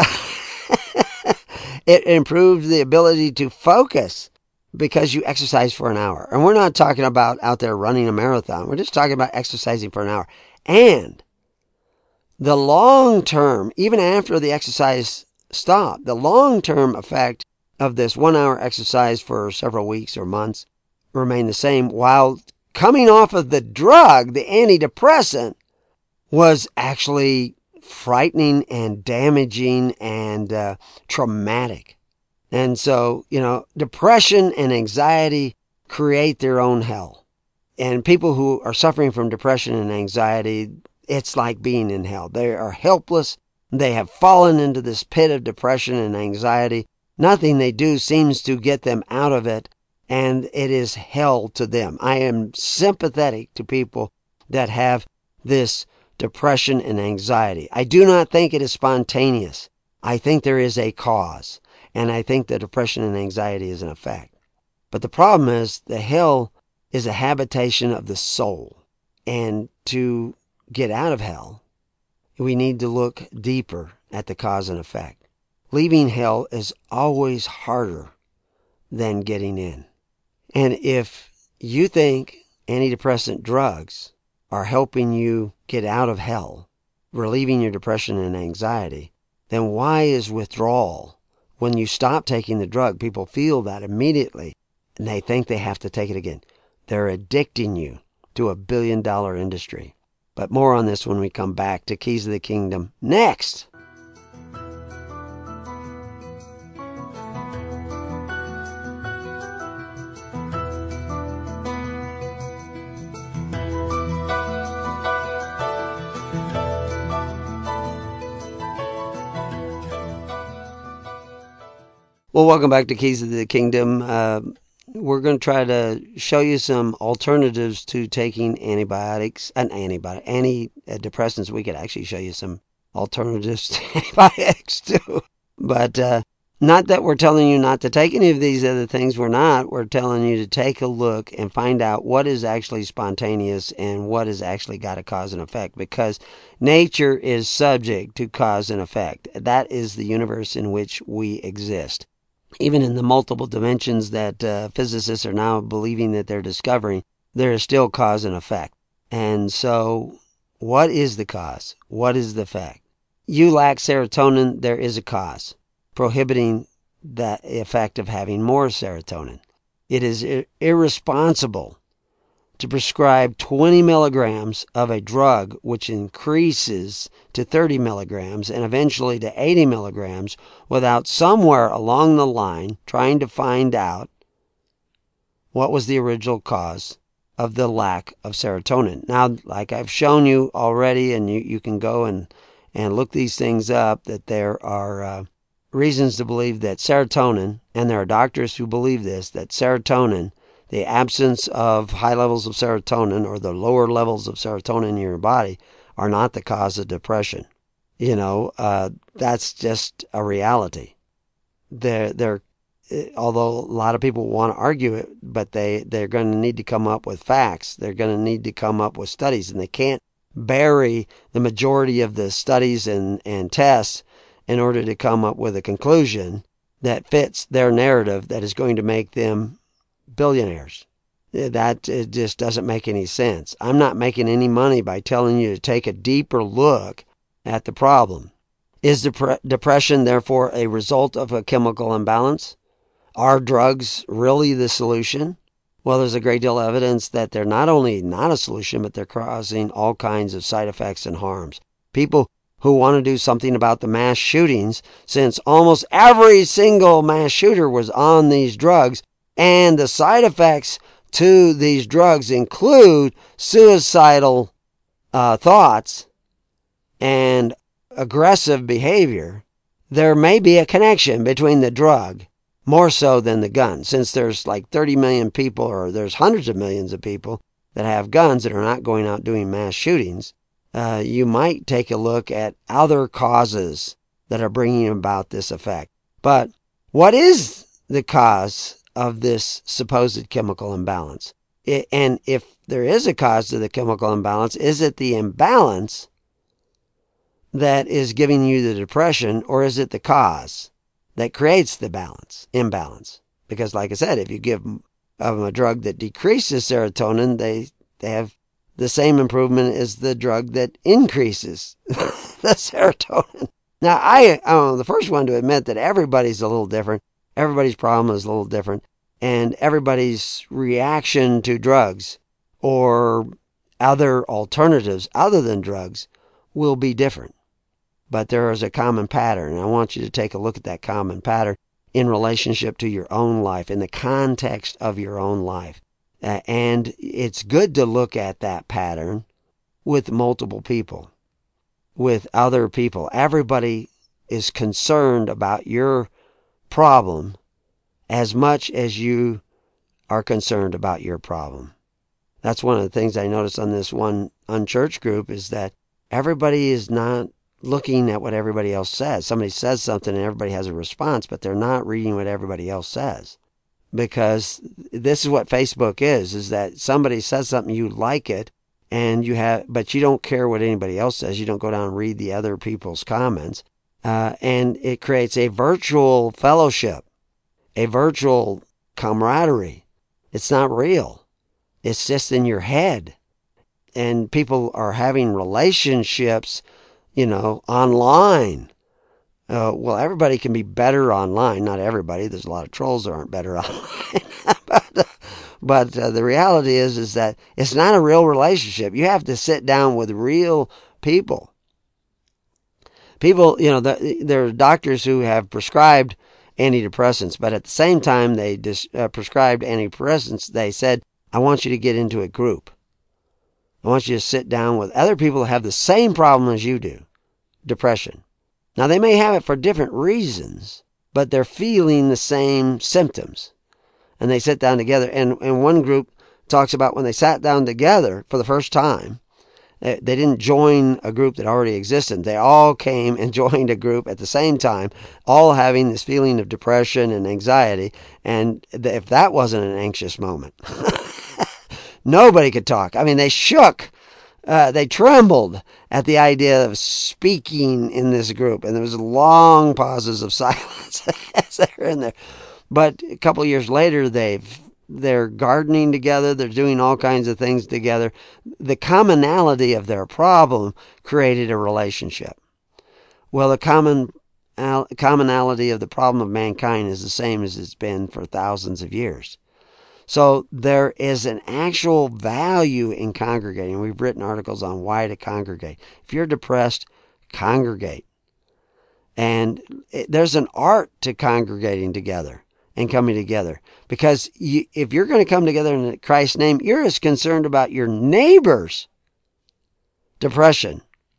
it improved the ability to focus because you exercise for an hour. And we're not talking about out there running a marathon. We're just talking about exercising for an hour. And the long term, even after the exercise stopped, the long term effect of this one hour exercise for several weeks or months remained the same, while coming off of the drug, the antidepressant, was actually frightening and damaging and uh, traumatic. And so, you know, depression and anxiety create their own hell. And people who are suffering from depression and anxiety, it's like being in hell. They are helpless. They have fallen into this pit of depression and anxiety. Nothing they do seems to get them out of it, and it is hell to them. I am sympathetic to people that have this depression and anxiety. I do not think it is spontaneous. I think there is a cause, and I think that depression and anxiety is an effect. But the problem is the hell is a habitation of the soul. And to get out of hell, we need to look deeper at the cause and effect. Leaving hell is always harder than getting in. And if you think antidepressant drugs are helping you get out of hell, relieving your depression and anxiety, then why is withdrawal? When you stop taking the drug, people feel that immediately, and they think they have to take it again. They're addicting you to a billion dollar industry. But more on this when we come back to Keys of the Kingdom next. Well, welcome back to Keys of the Kingdom. Uh, we're going to try to show you some alternatives to taking antibiotics, an antibiotic, antidepressants. We could actually show you some alternatives to antibiotics too. But uh, not that we're telling you not to take any of these other things. We're not. We're telling you to take a look and find out what is actually spontaneous and what has actually got a cause and effect, because nature is subject to cause and effect. That is the universe in which we exist. Even in the multiple dimensions that uh, physicists are now believing that they're discovering, there is still cause and effect. And so, what is the cause? What is the effect? You lack serotonin, there is a cause, prohibiting the effect of having more serotonin. It is ir- irresponsible to prescribe twenty milligrams of a drug which increases to thirty milligrams and eventually to eighty milligrams without somewhere along the line trying to find out what was the original cause of the lack of serotonin. Now, like I've shown you already, and you, you can go and, and look these things up, that there are uh, reasons to believe that serotonin, and there are doctors who believe this, that serotonin, the absence of high levels of serotonin or the lower levels of serotonin in your body, are not the cause of depression. You know, uh, that's just a reality. They're, they're, although a lot of people want to argue it, but they, they're going to need to come up with facts. They're going to need to come up with studies, and they can't bury the majority of the studies and, and tests in order to come up with a conclusion that fits their narrative that is going to make them billionaires. That it just doesn't make any sense. I'm not making any money by telling you to take a deeper look at the problem. Is dep- depression therefore a result of a chemical imbalance? Are drugs really the solution? Well, there's a great deal of evidence that they're not only not a solution, but they're causing all kinds of side effects and harms. People who want to do something about the mass shootings, since almost every single mass shooter was on these drugs, and the side effects to these drugs include suicidal uh, thoughts and aggressive behavior, there may be a connection between the drug, more so than the gun. Since there's like thirty million people, or there's hundreds of millions of people that have guns that are not going out doing mass shootings, uh, you might take a look at other causes that are bringing about this effect. But what is the cause of this supposed chemical imbalance? It, and if there is a cause to the chemical imbalance, is it the imbalance that is giving you the depression, or is it the cause that creates the balance, imbalance? Because like I said, if you give them a drug that decreases serotonin, they, they have the same improvement as the drug that increases the serotonin. Now, I, I'm the first one to admit that everybody's a little different. Everybody's problem is a little different. And everybody's reaction to drugs or other alternatives other than drugs will be different. But there is a common pattern, and I want you to take a look at that common pattern in relationship to your own life, in the context of your own life. Uh, and it's good to look at that pattern with multiple people, with other people. Everybody is concerned about your problem as much as you are concerned about your problem. That's one of the things I noticed on this one unchurched group, is that everybody is not looking at what everybody else says. Somebody says something and everybody has a response, but they're not reading what everybody else says. Because this is what Facebook is, is that somebody says something, you like it, and you have, but you don't care what anybody else says. You don't go down and read the other people's comments. Uh, and it creates a virtual fellowship, a virtual camaraderie. It's not real. It's just in your head. And people are having relationships, you know, online. Uh, well, everybody can be better online. Not everybody. There's a lot of trolls that aren't better online. but uh, but uh, the reality is, is that it's not a real relationship. You have to sit down with real people. People, you know, the, there are doctors who have prescribed antidepressants, but at the same time they dis, uh, prescribed antidepressants, they said, I want you to get into a group. I want you to sit down with other people who have the same problem as you do, depression. Now, they may have it for different reasons, but they're feeling the same symptoms. And they sit down together, and, and one group talks about when they sat down together for the first time, they, they didn't join a group that already existed. They all came and joined a group at the same time, all having this feeling of depression and anxiety. And if that wasn't an anxious moment, nobody could talk. I mean, they shook. Uh, they trembled at the idea of speaking in this group. And there was long pauses of silence as they were in there. But a couple of years later, they've, they're gardening together. They're doing all kinds of things together. The commonality of their problem created a relationship. Well, the common commonality of the problem of mankind is the same as it's been for thousands of years. So there is an actual value in congregating. We've written articles on why to congregate. If you're depressed, congregate. And it, there's an art to congregating together and coming together. Because you, if you're going to come together in Christ's name, you're as concerned about your neighbor's depression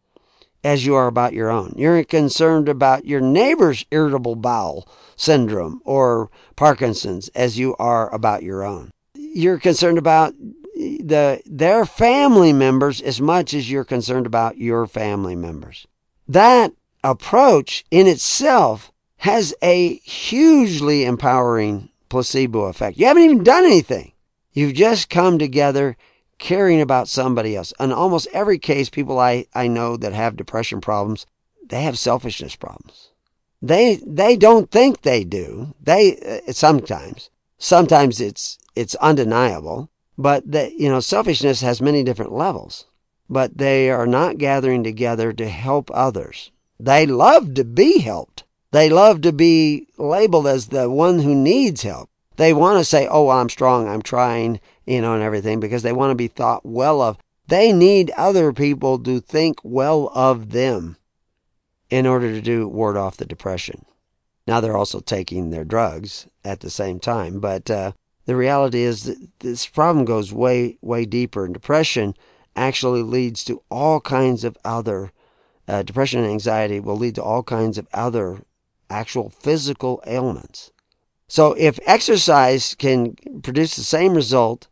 as you are about your own. You're concerned about your neighbor's irritable bowel syndrome or Parkinson's as you are about your own. You're concerned about the their family members as much as you're concerned about your family members. That approach in itself has a hugely empowering placebo effect. You haven't even done anything. You've just come together caring about somebody else. In almost every case, people I, I know that have depression problems, they have selfishness problems. They they don't think they do. They uh, sometimes sometimes it's it's undeniable, but that, you know, selfishness has many different levels. But they are not gathering together to help others. They love to be helped. They love to be labeled as the one who needs help. They want to say, oh, I'm strong, I'm trying, you know, and everything, because they want to be thought well of. They need other people to think well of them in order to do ward off the depression. Now, they're also taking their drugs at the same time, but uh, the reality is that this problem goes way, way deeper, and depression actually leads to all kinds of other, uh, depression and anxiety will lead to all kinds of other actual physical ailments. So if exercise can produce the same result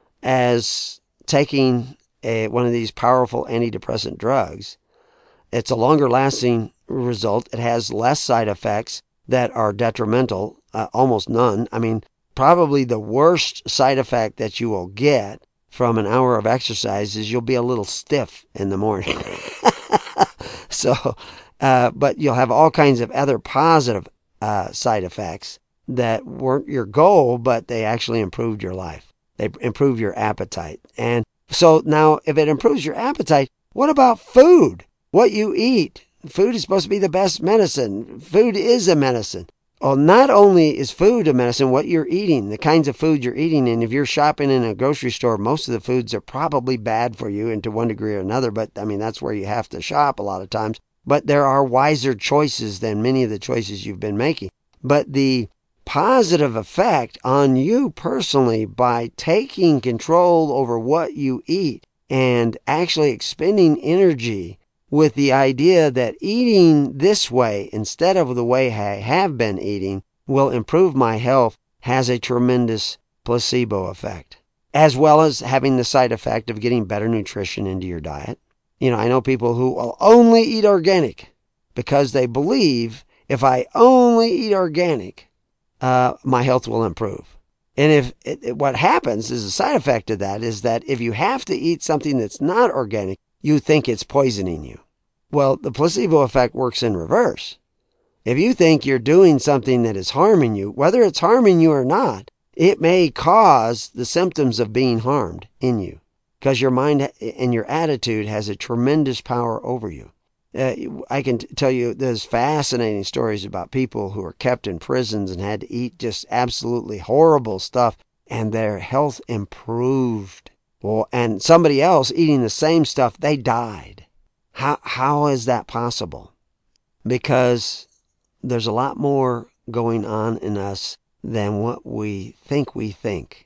as taking a, one of these powerful antidepressant drugs, it's a longer lasting result. It has less side effects that are detrimental, uh, almost none. I mean, probably the worst side effect that you will get from an hour of exercise is you'll be a little stiff in the morning. so, uh, but you'll have all kinds of other positive uh, side effects that weren't your goal, but they actually improved your life. They improve your appetite. And so now, if it improves your appetite, what about food? What you eat? Food is supposed to be the best medicine. Food is a medicine. Well, not only is food a medicine, what you're eating, the kinds of food you're eating, and if you're shopping in a grocery store, most of the foods are probably bad for you and to one degree or another, but I mean, that's where you have to shop a lot of times. But there are wiser choices than many of the choices you've been making. But the positive effect on you personally by taking control over what you eat and actually expending energy with the idea that eating this way instead of the way I have been eating will improve my health has a tremendous placebo effect, as well as having the side effect of getting better nutrition into your diet. You know, I know people who will only eat organic because they believe if I only eat organic, Uh, my health will improve. And if it, it, what happens is a side effect of that is that if you have to eat something that's not organic, you think it's poisoning you. Well, the placebo effect works in reverse. If you think you're doing something that is harming you, whether it's harming you or not, it may cause the symptoms of being harmed in you because your mind and your attitude has a tremendous power over you. Uh, I can tell you there's fascinating stories about people who are kept in prisons and had to eat just absolutely horrible stuff, and their health improved. Well, and somebody else eating the same stuff, they died. How how is that possible? Because there's a lot more going on in us than what we think we think.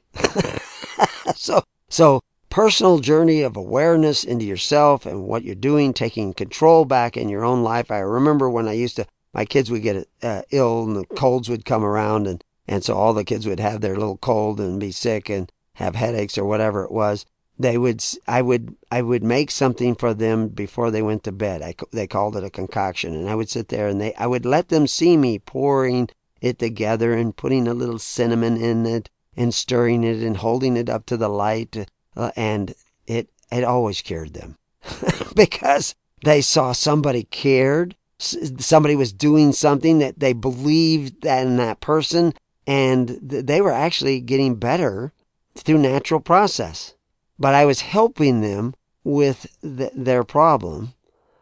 so so. Personal journey of awareness into yourself and what you're doing, taking control back in your own life. I remember when I used to, my kids would get uh, ill and the colds would come around, and, and so all the kids would have their little cold and be sick and have headaches or whatever it was. They would, I would, I would make something for them before they went to bed. I, they called it a concoction, and I would sit there and they, I would let them see me pouring it together and putting a little cinnamon in it and stirring it and holding it up to the light. Uh, and it it always cured them because they saw somebody cared, somebody was doing something that they believed that in that person, and th- they were actually getting better through natural process. But I was helping them with th- their problem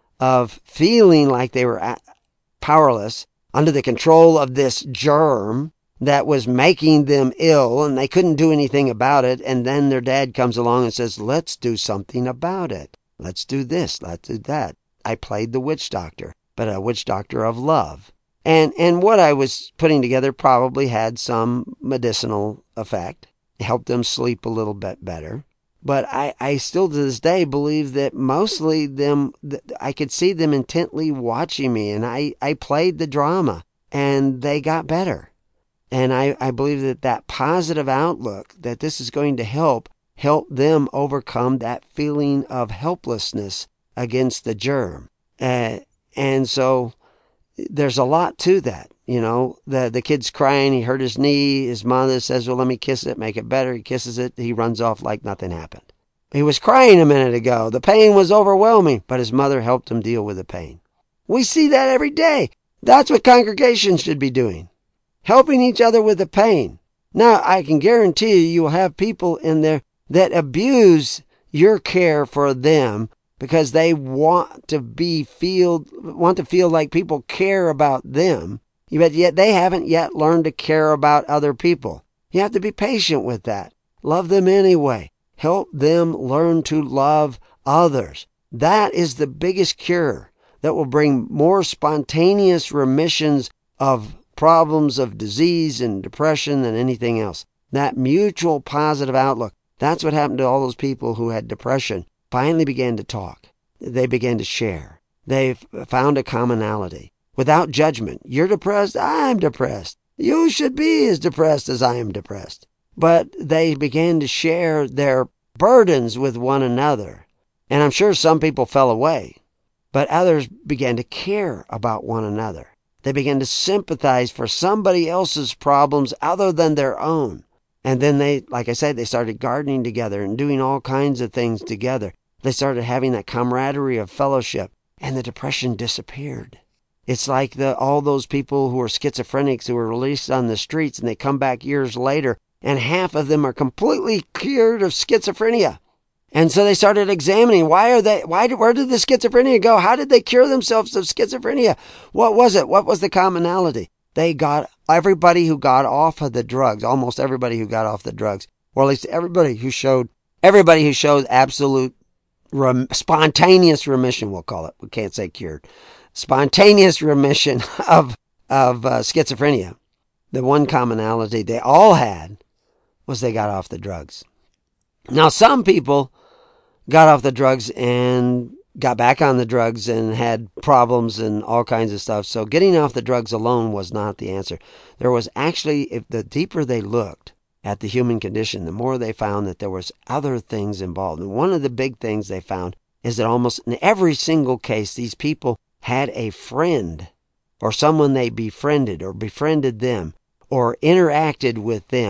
of feeling like they were a- powerless under the control of this germ that was making them ill, and they couldn't do anything about it. And then their dad comes along and says, let's do something about it. Let's do this. Let's do that. I played the witch doctor, but a witch doctor of love. And and what I was putting together probably had some medicinal effect. It helped them sleep a little bit better. But I, I still to this day believe that mostly them, I could see them intently watching me, and I, I played the drama, and they got better. And I, I believe that that positive outlook, that this is going to help, help them overcome that feeling of helplessness against the germ. Uh, and so there's a lot to that. You know, the, the kid's crying, he hurt his knee, his mother says, well, let me kiss it, make it better. He kisses it, he runs off like nothing happened. He was crying a minute ago. The pain was overwhelming, but his mother helped him deal with the pain. We see that every day. That's what congregations should be doing. Helping each other with the pain. Now, I can guarantee you, you will have people in there that abuse your care for them because they want to be feel want to feel like people care about them, but yet they haven't yet learned to care about other people. You have to be patient with that. Love them anyway. Help them learn to love others. That is the biggest cure that will bring more spontaneous remissions of problems of disease and depression than anything else. That mutual positive outlook. That's what happened to all those people who had depression. Finally began to talk. They began to share. They found a commonality without judgment. You're depressed. I'm depressed. You should be as depressed as I am depressed. But they began to share their burdens with one another. And I'm sure some people fell away, but others began to care about one another. They began to sympathize for somebody else's problems other than their own. And then they, like I said, they started gardening together and doing all kinds of things together. They started having that camaraderie of fellowship, and the depression disappeared. It's like the all those people who are schizophrenics who were released on the streets, and they come back years later, and half of them are completely cured of schizophrenia. And so they started examining, why are they, why, where did the schizophrenia go? How did they cure themselves of schizophrenia? What was it? What was the commonality? They got everybody who got off of the drugs, almost everybody who got off the drugs, or at least everybody who showed, everybody who showed absolute rem, spontaneous remission, we'll call it. We can't say cured. Spontaneous remission of, of uh, schizophrenia. The one commonality they all had was they got off the drugs. Now, some people got off the drugs and got back on the drugs and had problems and all kinds of stuff. So getting off the drugs alone was not the answer. There was actually, if the deeper they looked at the human condition, the more they found that there was other things involved. And one of the big things they found is that almost in every single case, these people had a friend or someone they befriended or befriended them or interacted with them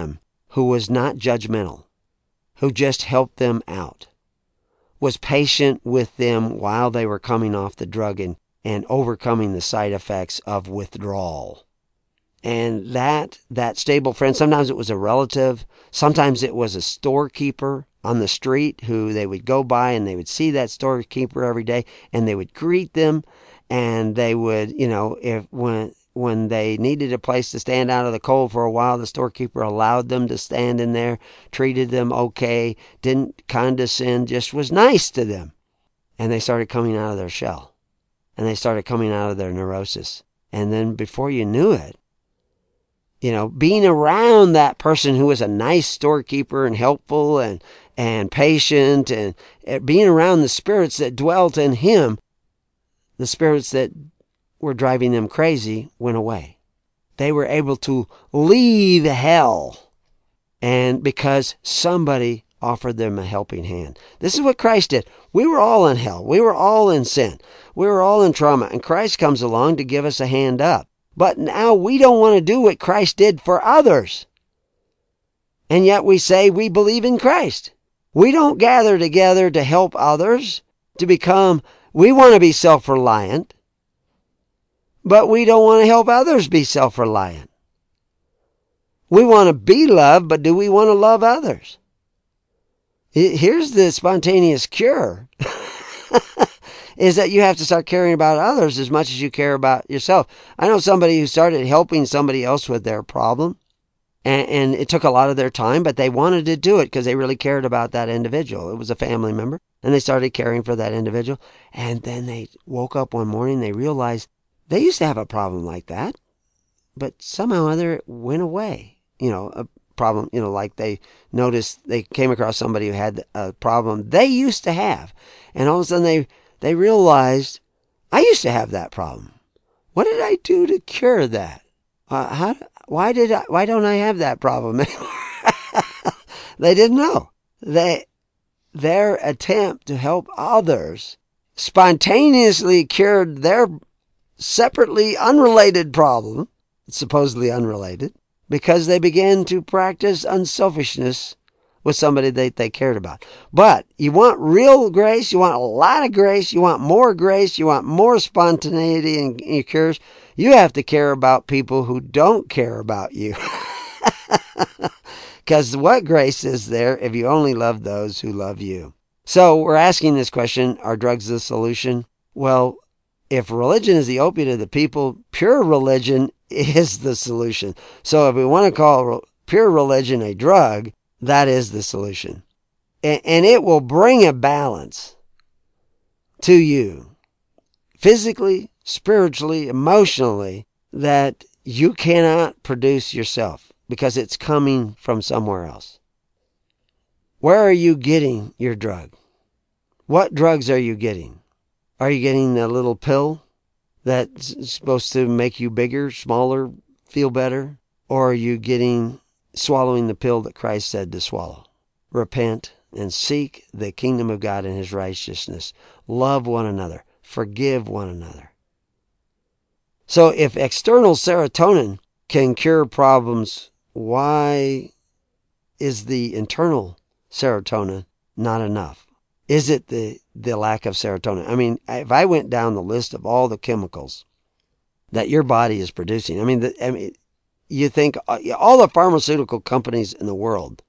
who was not judgmental, who just helped them out, was patient with them while they were coming off the drug and, and overcoming the side effects of withdrawal. And that that stable friend, sometimes it was a relative, sometimes it was a storekeeper on the street who they would go by and they would see that storekeeper every day and they would greet them, and they would, you know, if when when they needed a place to stand out of the cold for a while, the storekeeper allowed them to stand in there, treated them okay, didn't condescend, just was nice to them. And they started coming out of their shell. And they started coming out of their neurosis. And then before you knew it, you know, being around that person who was a nice storekeeper and helpful and, and patient, and being around the spirits that dwelt in him, the spirits that were driving them crazy went away. They were able to leave hell, and because somebody offered them a helping hand. This is what Christ did. We were all in hell. We were all in sin. We were all in trauma, and Christ comes along to give us a hand up. But now we don't want to do what Christ did for others. And yet we say we believe in Christ. We don't gather together to help others, to become, we want to be self-reliant, but we don't want to help others be self-reliant. We want to be loved, but do we want to love others? Here's the spontaneous cure. Is that you have to start caring about others as much as you care about yourself. I know somebody who started helping somebody else with their problem, and, and it took a lot of their time, but they wanted to do it because they really cared about that individual. It was a family member, and they started caring for that individual. And then they woke up one morning, they realized they used to have a problem like that, but somehow or other it went away. You know, a problem, you know, like they noticed, they came across somebody who had a problem they used to have, and all of a sudden they They realized, I used to have that problem. What did I do to cure that? Uh, how? Why did I? Why don't I have that problem anymore? They didn't know. They, their attempt to help others spontaneously cured their separately unrelated problem, supposedly unrelated, because they began to practice unselfishness with somebody that they cared about. But you want real grace, you want a lot of grace, you want more grace, you want more spontaneity in your cures, you have to care about people who don't care about you. Because what grace is there if you only love those who love you? So we're asking this question, are drugs the solution? Well, if religion is the opiate of the people, pure religion is the solution. So if we want to call pure religion a drug, that is the solution. And it will bring a balance to you, physically, spiritually, emotionally, that you cannot produce yourself because it's coming from somewhere else. Where are you getting your drug? What drugs are you getting? Are you getting the little pill that's supposed to make you bigger, smaller, feel better? Or are you getting swallowing the pill that Christ said to swallow? Repent and seek the kingdom of God and his righteousness. Love one another. Forgive one another. So if external serotonin can cure problems, why is the internal serotonin not enough? Is it the, the lack of serotonin? I mean, if I went down the list of all the chemicals that your body is producing, I mean, the, I mean, you think all the pharmaceutical companies in the world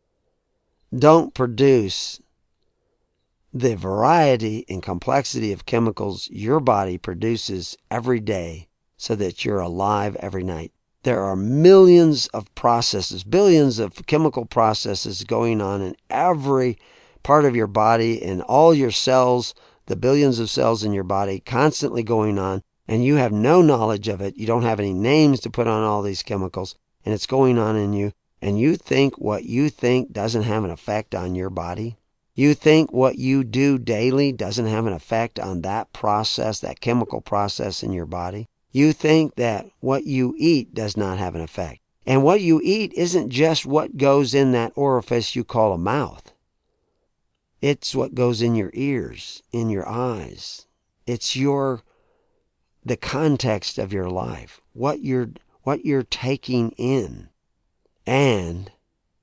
don't produce the variety and complexity of chemicals your body produces every day so that you're alive every night. There are millions of processes, billions of chemical processes going on in every part of your body, in all your cells, the billions of cells in your body constantly going on. And you have no knowledge of it. You don't have any names to put on all these chemicals. And it's going on in you. And you think what you think doesn't have an effect on your body. You think what you do daily doesn't have an effect on that process, that chemical process in your body. You think that what you eat does not have an effect. And what you eat isn't just what goes in that orifice you call a mouth. It's what goes in your ears, in your eyes. It's your the context of your life, what you're what you're taking in. And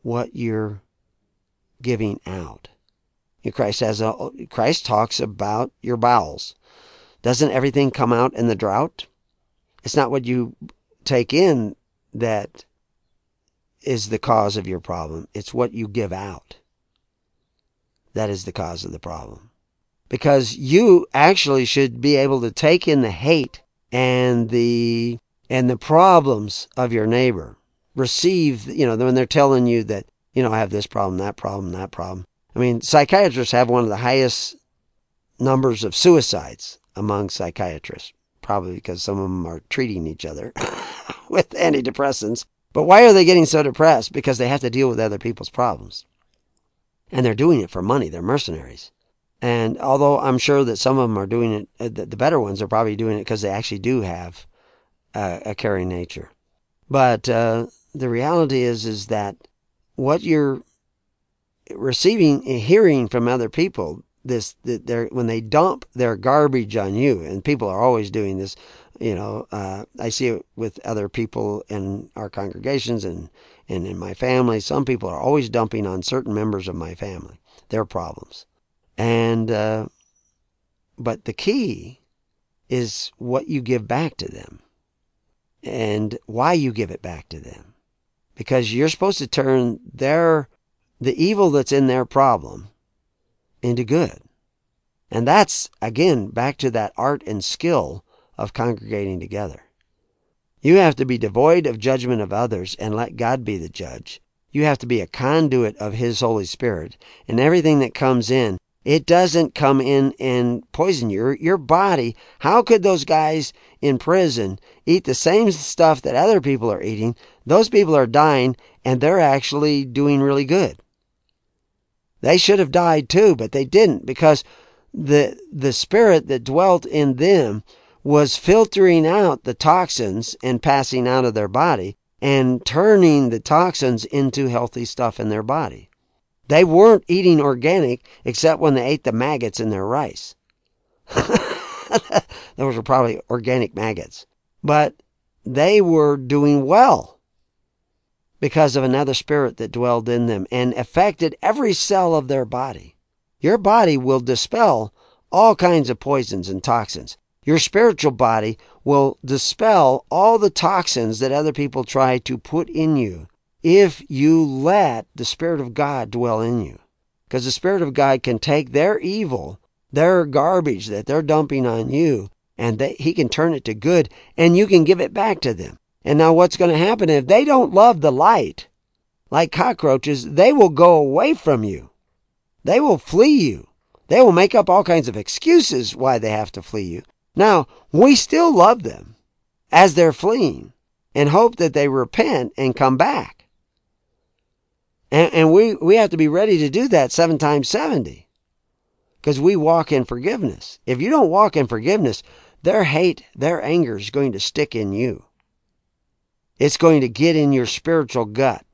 what you're giving out. Christ has a, Christ talks about your bowels. Doesn't everything come out in the drought? It's not what you take in that is the cause of your problem. It's what you give out that is the cause of the problem. Because you actually should be able to take in the hate and the and the problems of your neighbor. Receive, you know, when they're telling you that, you know, I have this problem, that problem, that problem. I mean, psychiatrists have one of the highest numbers of suicides among psychiatrists, probably because some of them are treating each other with antidepressants. But why are they getting so depressed? Because they have to deal with other people's problems. And they're doing it for money. They're mercenaries. And although I'm sure that some of them are doing it, the better ones are probably doing it because they actually do have a, a caring nature. But uh, the reality is, is that what you're receiving and hearing from other people, this they're, when they dump their garbage on you, and people are always doing this, you know, uh, I see it with other people in our congregations and, and in my family. Some people are always dumping on certain members of my family their problems. And, uh, but the key is what you give back to them and why you give it back to them. Because you're supposed to turn their, the evil that's in their problem into good. And that's, again, back to that art and skill of congregating together. You have to be devoid of judgment of others and let God be the judge. You have to be a conduit of His Holy Spirit. And everything that comes in, it doesn't come in and poison your your body. How could those guys in prison eat the same stuff that other people are eating? Those people are dying, and they're actually doing really good. They should have died too, but they didn't, because the the spirit that dwelt in them was filtering out the toxins and passing out of their body and turning the toxins into healthy stuff in their body. They weren't eating organic except when they ate the maggots in their rice. Those were probably organic maggots. But they were doing well because of another spirit that dwelled in them and affected every cell of their body. Your body will dispel all kinds of poisons and toxins. Your spiritual body will dispel all the toxins that other people try to put in you if you let the Spirit of God dwell in you. Because the Spirit of God can take their evil, their garbage that they're dumping on you, and they, He can turn it to good, and you can give it back to them. And now what's going to happen if they don't love the light, like cockroaches, they will go away from you. They will flee you. They will make up all kinds of excuses why they have to flee you. Now, we still love them as they're fleeing and hope that they repent and come back. And, and we, we have to be ready to do that seven times seventy because we walk in forgiveness. If you don't walk in forgiveness, their hate, their anger is going to stick in you. It's going to get in your spiritual gut.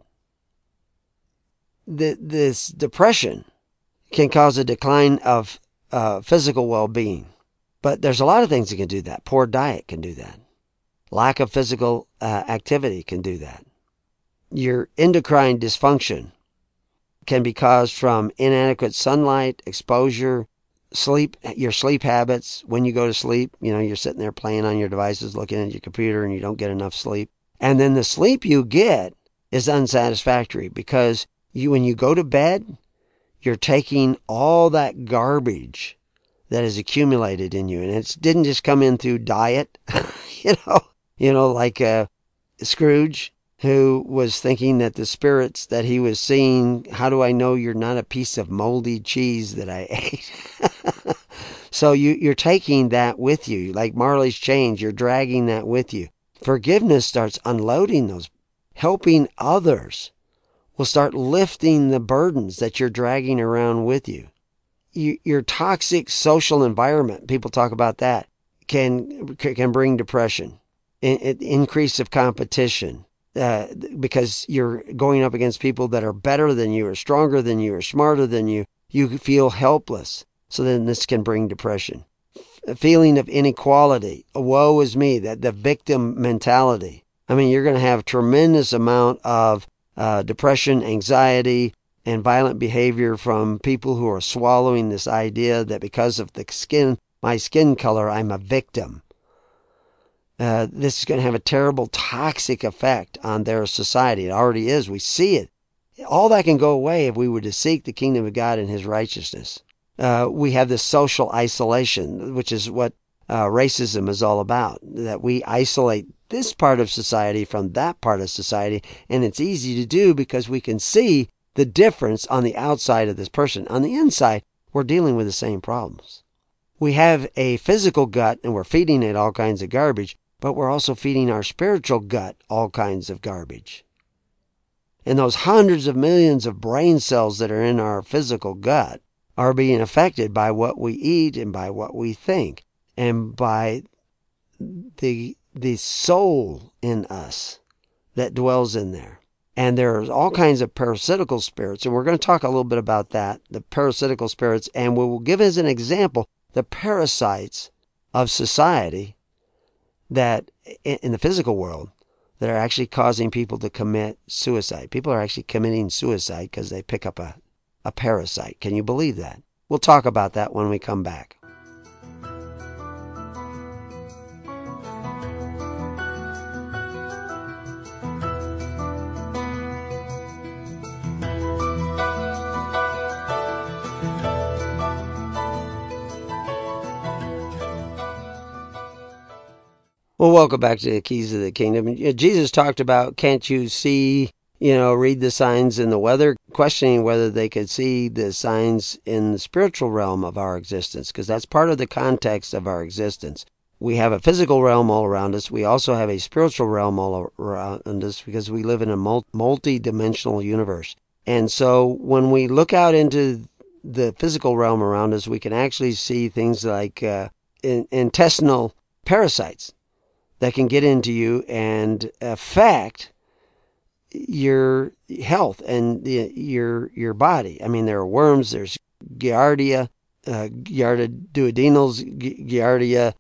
The, this depression can cause a decline of uh, physical well-being. But there's a lot of things that can do that. Poor diet can do that. Lack of physical uh, activity can do that. Your endocrine dysfunction can be caused from inadequate sunlight, exposure, sleep, your sleep habits. When you go to sleep, you know, you're sitting there playing on your devices, looking at your computer, and you don't get enough sleep. And then the sleep you get is unsatisfactory because you, when you go to bed, you're taking all that garbage that is accumulated in you. And it didn't just come in through diet, you know, you know, like uh, Scrooge, who was thinking that the spirits that he was seeing, how do I know you're not a piece of moldy cheese that I ate? So you, you're taking that with you. Like Marley's Change, you're dragging that with you. Forgiveness starts unloading those. Helping others will start lifting the burdens that you're dragging around with you. Your toxic social environment, people talk about that, can can bring depression, increase of competition, uh, because you're going up against people that are better than you, or stronger than you, or smarter than you. You feel helpless. So then this can bring depression. A feeling of inequality, woe is me, that the victim mentality. I mean, you're going to have tremendous amount of uh, depression, anxiety, and violent behavior from people who are swallowing this idea that because of the skin, my skin color, I'm a victim. Uh, this is going to have a terrible toxic effect on their society. It already is. We see it. All that can go away if we were to seek the kingdom of God and His righteousness. Uh, we have this social isolation, which is what uh, racism is all about, that we isolate this part of society from that part of society, and it's easy to do because we can see the difference on the outside of this person. On the inside, we're dealing with the same problems. We have a physical gut, and we're feeding it all kinds of garbage, but we're also feeding our spiritual gut all kinds of garbage. And those hundreds of millions of brain cells that are in our physical gut are being affected by what we eat and by what we think and by the the soul in us that dwells in there. And there's all kinds of parasitical spirits, and we're going to talk a little bit about that, the parasitical spirits, and we will give as an example the parasites of society that in the physical world that are actually causing people to commit suicide. People are actually committing suicide because they pick up a, a parasite. Can you believe that? We'll talk about that when we come back. Well, welcome back to the Keys of the Kingdom. Jesus talked about, can't you see, you know, read the signs in the weather, questioning whether they could see the signs in the spiritual realm of our existence, because that's part of the context of our existence. We have a physical realm all around us. We also have a spiritual realm all around us because we live in a multi-dimensional universe. And so when we look out into the physical realm around us, we can actually see things like uh, in, intestinal parasites that can get into you and affect your health and the, your your body. I mean, there are worms, there's Giardia, uh, Giardia duodenals, Giardia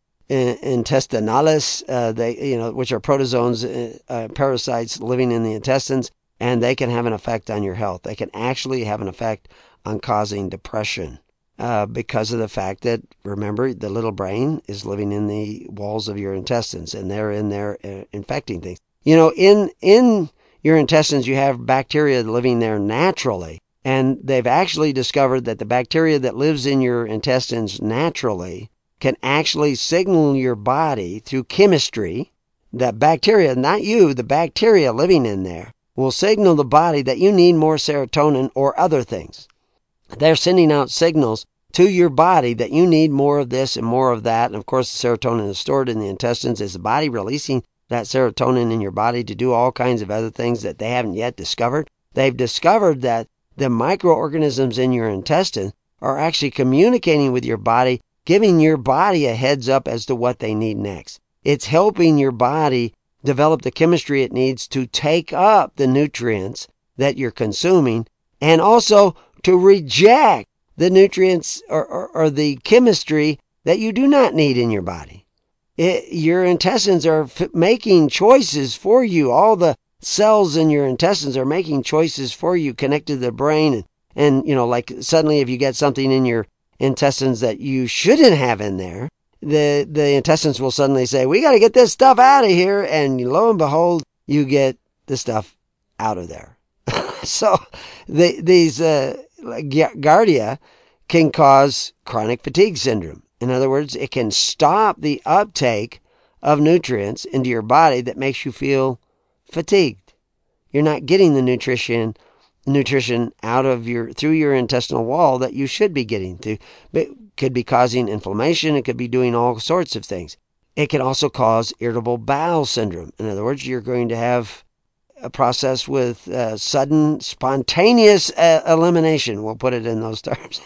intestinalis, uh, they you know, which are protozoans, uh, uh, parasites living in the intestines, and they can have an effect on your health. They can actually have an effect on causing depression. Uh, because of the fact that, remember, the little brain is living in the walls of your intestines, and they're in there uh, infecting things. You know, in in your intestines, you have bacteria living there naturally, and they've actually discovered that the bacteria that lives in your intestines naturally can actually signal your body through chemistry. That bacteria, not you, the bacteria living in there, will signal the body that you need more serotonin or other things. They're sending out signals to your body that you need more of this and more of that. And of course, the serotonin is stored in the intestines. Is the body releasing that serotonin in your body to do all kinds of other things that they haven't yet discovered? They've discovered that the microorganisms in your intestine are actually communicating with your body, giving your body a heads up as to what they need next. It's helping your body develop the chemistry it needs to take up the nutrients that you're consuming, and also to reject the nutrients or, or, or the chemistry that you do not need in your body. It, your intestines are f- making choices for you. All the cells in your intestines are making choices for you, connected to the brain. And, and, you know, like suddenly if you get something in your intestines that you shouldn't have in there, the, the intestines will suddenly say, we got to get this stuff out of here. And lo and behold, you get the stuff out of there. So the, these uh, Giardia can cause chronic fatigue syndrome. In other words, it can stop the uptake of nutrients into your body that makes you feel fatigued. You're not getting the nutrition nutrition out of your through your intestinal wall that you should be getting to. It could be causing inflammation. It could be doing all sorts of things. It can also cause irritable bowel syndrome. In other words, you're going to have a process with uh, sudden, spontaneous uh, elimination. We'll put it in those terms.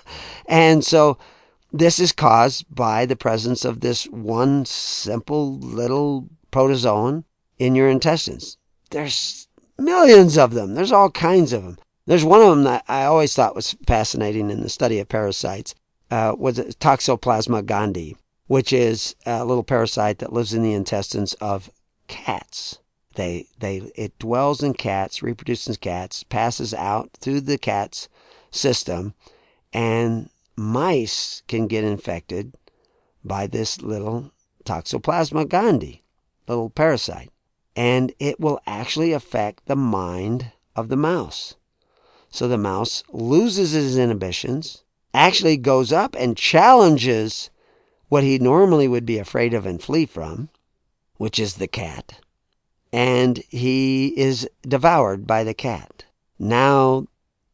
And so this is caused by the presence of this one simple little protozoan in your intestines. There's millions of them. There's all kinds of them. There's one of them that I always thought was fascinating in the study of parasites, uh, was Toxoplasma gondii, which is a little parasite that lives in the intestines of cats. They, they, it dwells in cats, reproduces in cats, passes out through the cat's system, and mice can get infected by this little Toxoplasma gondii, little parasite. And it will actually affect the mind of the mouse. So the mouse loses his inhibitions, actually goes up and challenges what he normally would be afraid of and flee from, which is the cat. And he is devoured by the cat. Now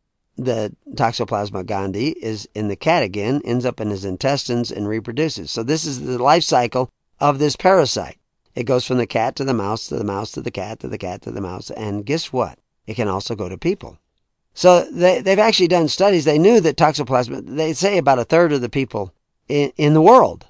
the Toxoplasma gondii is in the cat again, ends up in his intestines and reproduces. So this is the life cycle of this parasite. It goes from the cat to the mouse, to the mouse, to the cat, to the cat, to the mouse. And guess what? It can also go to people. So they, they've actually done studies. They knew that Toxoplasma, they say about a third of the people in, in the world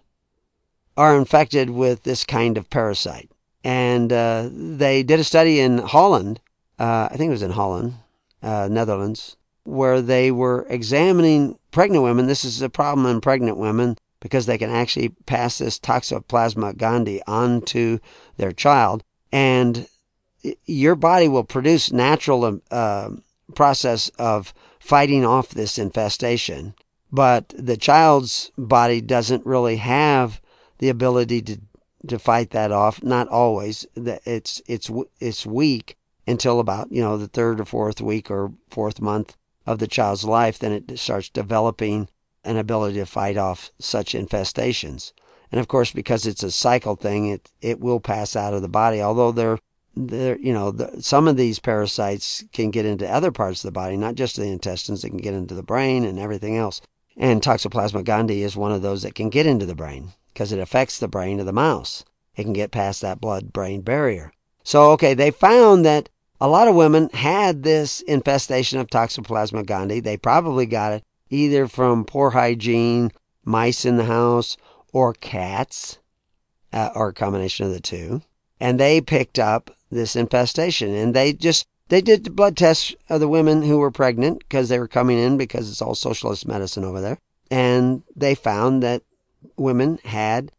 are infected with this kind of parasite. And uh, they did a study in Holland, uh, I think it was in Holland, uh, Netherlands, where they were examining pregnant women. This is a problem in pregnant women because they can actually pass this Toxoplasma gondii onto their child. And your body will produce natural uh, process of fighting off this infestation. But the child's body doesn't really have the ability to to fight that off. Not always. It's it's it's weak until about, you know, the third or fourth week or fourth month of the child's life. Then it starts developing an ability to fight off such infestations. And of course, because it's a cycle thing, it it will pass out of the body. Although they're they're you know the, some of these parasites can get into other parts of the body, not just the intestines. They can get into the brain and everything else. And Toxoplasma gondii is one of those that can get into the brain because it affects the brain of the mouse. It can get past that blood-brain barrier. So, okay, they found that a lot of women had this infestation of Toxoplasma gondii. They probably got it either from poor hygiene, mice in the house, or cats, uh, or a combination of the two. And they picked up this infestation. And they just, they did the blood tests of the women who were pregnant because they were coming in because it's all socialist medicine over there. And they found that women had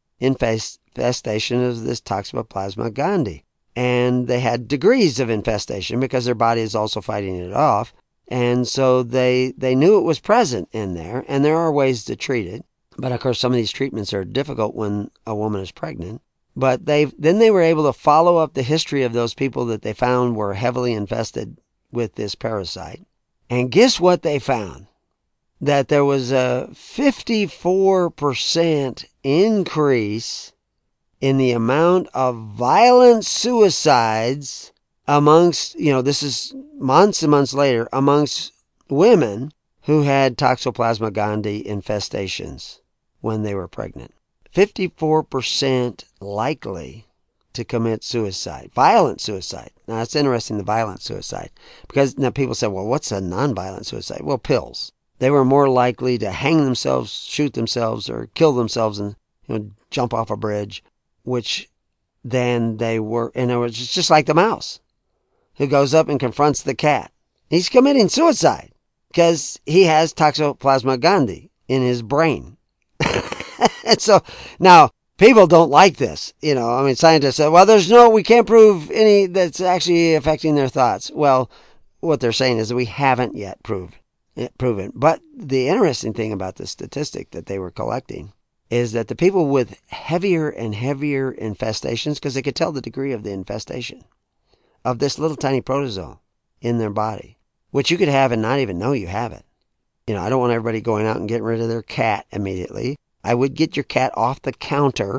infestation of this Toxoplasma gondii. And they had degrees of infestation because their body is also fighting it off. And so they they knew it was present in there, and there are ways to treat it. But of course, some of these treatments are difficult when a woman is pregnant. But they then they were able to follow up the history of those people that they found were heavily infested with this parasite. And guess what they found? That there was a fifty-four percent increase in the amount of violent suicides amongst, you know, this is months and months later, amongst women who had Toxoplasma gondii infestations when they were pregnant. fifty-four percent likely to commit suicide, violent suicide. Now, it's interesting, the violent suicide, because now people say, well, what's a nonviolent suicide? Well, pills. They were more likely to hang themselves, shoot themselves, or kill themselves and, you know, jump off a bridge, which then they were, and it was just like the mouse who goes up and confronts the cat. He's committing suicide because he has Toxoplasma gondii in his brain. And so now people don't like this. You know, I mean, scientists say, well, there's no, we can't prove any that's actually affecting their thoughts. Well, what they're saying is that we haven't yet proved it, proven. But the interesting thing about the statistic that they were collecting is that the people with heavier and heavier infestations, because they could tell the degree of the infestation of this little tiny protozoa in their body, which you could have and not even know you have it. You know, I don't want everybody going out and getting rid of their cat immediately. I would get your cat off the counter.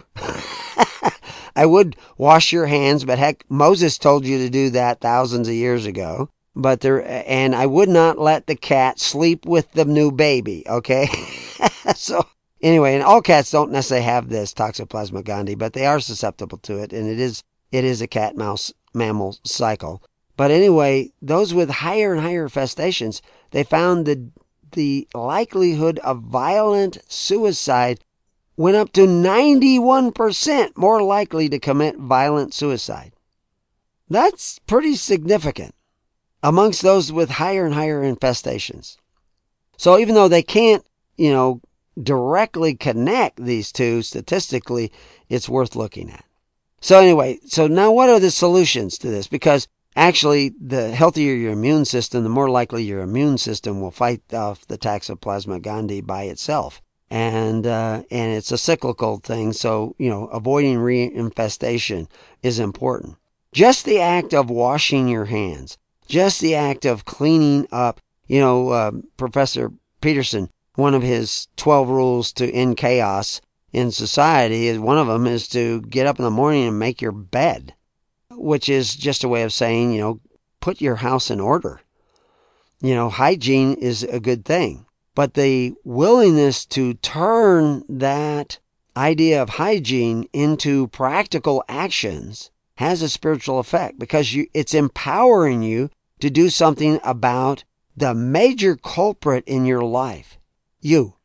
I would wash your hands, but heck, Moses told you to do that thousands of years ago. But there, and I would not let the cat sleep with the new baby, okay? So anyway, and all cats don't necessarily have this Toxoplasma gondii, but they are susceptible to it, and it is it is a cat-mouse mammal cycle. But anyway, those with higher and higher infestations, they found the the likelihood of violent suicide went up to ninety-one percent more likely to commit violent suicide. That's pretty significant amongst those with higher and higher infestations. So even though they can't, you know, directly connect these two statistically, it's worth looking at. So anyway, so now what are the solutions to this? Because actually, the healthier your immune system, the more likely your immune system will fight off the Toxoplasma gondii by itself. And uh, and it's a cyclical thing, so, you know, avoiding reinfestation is important. Just the act of washing your hands, just the act of cleaning up, you know, uh, Professor Peterson, one of his twelve rules to end chaos in society, is one of them is to get up in the morning and make your bed, which is just a way of saying, you know, put your house in order. You know, hygiene is a good thing. But the willingness to turn that idea of hygiene into practical actions has a spiritual effect, because you, it's empowering you to do something about the major culprit in your life. You.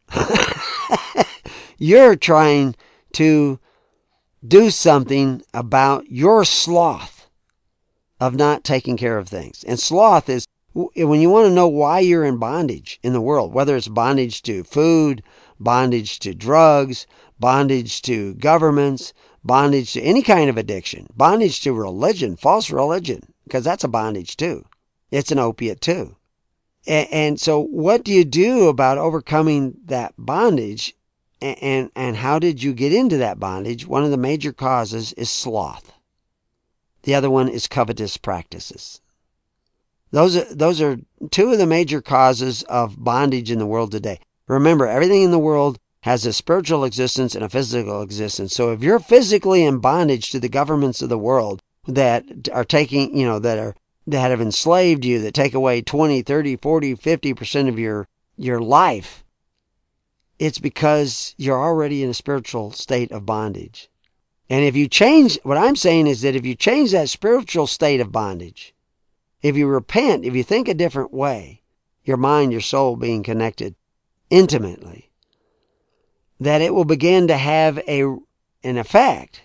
You're trying to do something about your sloth of not taking care of things. And sloth is, when you want to know why you're in bondage in the world, whether it's bondage to food, bondage to drugs, bondage to governments, bondage to any kind of addiction, bondage to religion, false religion, because that's a bondage too. It's an opiate too. And, and so what do you do about overcoming that bondage? And, and, and how did you get into that bondage? One of the major causes is sloth. The other one is covetous practices. Those are, those are two of the major causes of bondage in the world today. Remember, everything in the world has a spiritual existence and a physical existence. So if you're physically in bondage to the governments of the world that are taking, you know, that are, that have enslaved you, that take away twenty, thirty, forty, fifty percent of your, your life, it's because you're already in a spiritual state of bondage. And if you change, what I'm saying is that if you change that spiritual state of bondage, if you repent, if you think a different way, your mind, your soul being connected intimately, that it will begin to have a, an effect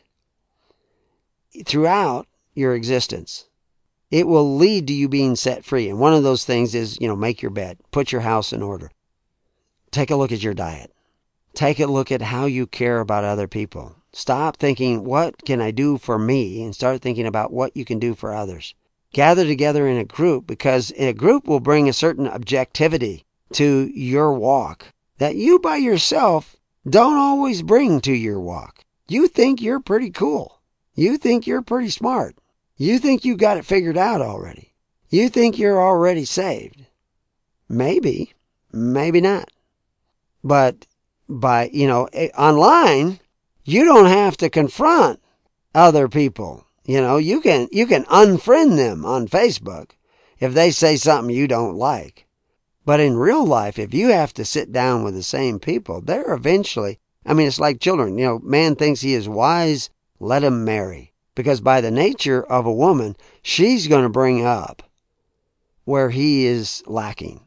throughout your existence. It will lead to you being set free. And one of those things is, you know, make your bed, put your house in order. Take a look at your diet. Take a look at how you care about other people. Stop thinking, what can I do for me? And start thinking about what you can do for others. Gather together in a group, because a group will bring a certain objectivity to your walk that you by yourself don't always bring to your walk. You think you're pretty cool. You think you're pretty smart. You think you got it figured out already. You think you're already saved. Maybe, maybe not. But by, you know, online, you don't have to confront other people. You know, you can you can unfriend them on Facebook if they say something you don't like. But in real life, if you have to sit down with the same people, they're eventually, I mean, it's like children. You know, man thinks he is wise, let him marry. Because by the nature of a woman, she's going to bring up where he is lacking.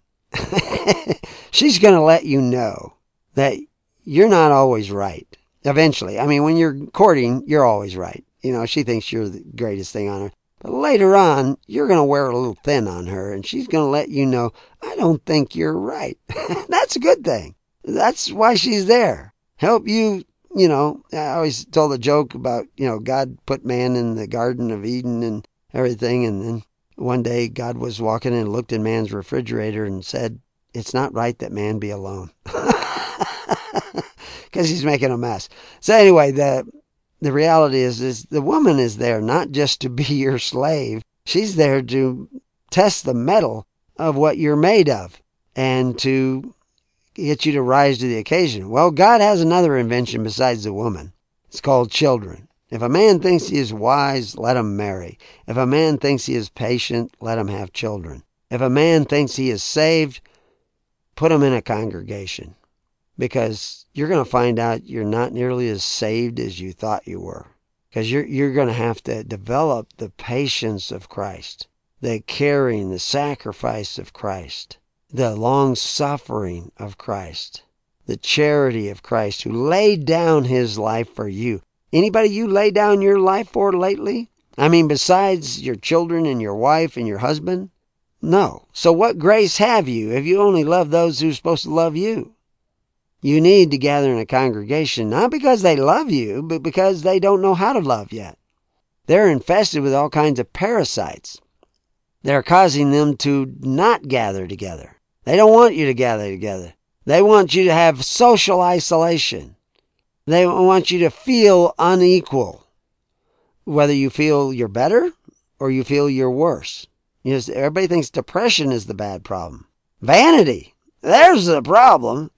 She's going to let you know that you're not always right. Eventually. I mean, when you're courting, you're always right. You know, she thinks you're the greatest thing on her. But later on, you're going to wear a little thin on her, and she's going to let you know, I don't think you're right. That's a good thing. That's why she's there. Help you, you know, I always told a joke about, you know, God put man in the Garden of Eden and everything, and then one day God was walking and looked in man's refrigerator and said, it's not right that man be alone. Because he's making a mess. So anyway, the the reality is, is the woman is there not just to be your slave. She's there to test the metal of what you're made of and to get you to rise to the occasion. Well, God has another invention besides the woman. It's called children. If a man thinks he is wise, let him marry. If a man thinks he is patient, let him have children. If a man thinks he is saved, put him in a congregation. Because you're going to find out you're not nearly as saved as you thought you were. Because you're, you're going to have to develop the patience of Christ, the caring, the sacrifice of Christ, the long-suffering of Christ, the charity of Christ, who laid down his life for you. Anybody you lay down your life for lately? I mean, besides your children and your wife and your husband? No. So what grace have you if you only love those who are supposed to love you? You need to gather in a congregation, not because they love you, but because they don't know how to love yet. They're infested with all kinds of parasites. They're causing them to not gather together. They don't want you to gather together. They want you to have social isolation. They want you to feel unequal, whether you feel you're better or you feel you're worse. You know, everybody thinks depression is the bad problem. Vanity, there's the problem.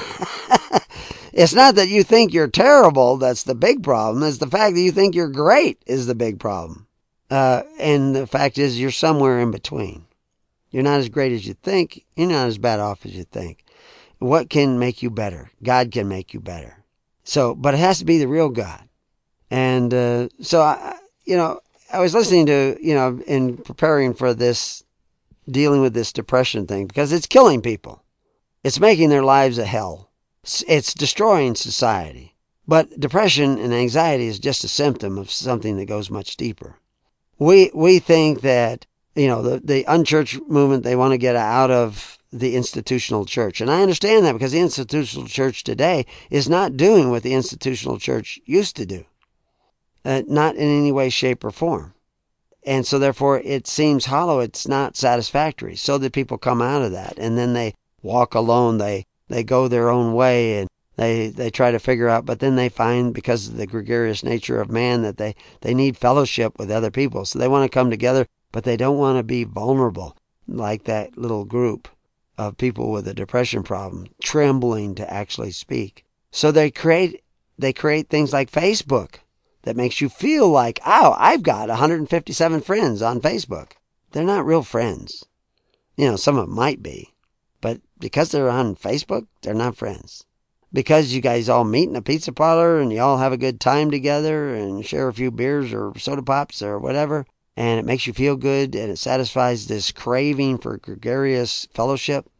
It's not that you think you're terrible that's the big problem. It's the fact that you think you're great is the big problem. Uh, and the fact is you're somewhere in between. You're not as great as you think. You're not as bad off as you think. What can make you better? God can make you better. So, but it has to be the real God. And uh, so, I, you know, I was listening to, you know, in preparing for this, dealing with this depression thing, because it's killing people. It's making their lives a hell. It's destroying society. But depression and anxiety is just a symptom of something that goes much deeper. We we think that, you know, the, the unchurched movement, they want to get out of the institutional church. And I understand that, because the institutional church today is not doing what the institutional church used to do. Uh, not in any way, shape, or form. And so therefore it seems hollow. It's not satisfactory. So that people come out of that, and then they walk alone. They they go their own way, and they they try to figure out, but then they find, because of the gregarious nature of man, that they, they need fellowship with other people. So they want to come together, but they don't want to be vulnerable like that little group of people with a depression problem, trembling to actually speak. So they create they create things like Facebook that makes you feel like, oh, I've got one hundred fifty-seven friends on Facebook. They're not real friends. You know, some of them might be. But because they're on Facebook, they're not friends. Because you guys all meet in a pizza parlor and you all have a good time together and share a few beers or soda pops or whatever, and it makes you feel good and it satisfies this craving for gregarious fellowship,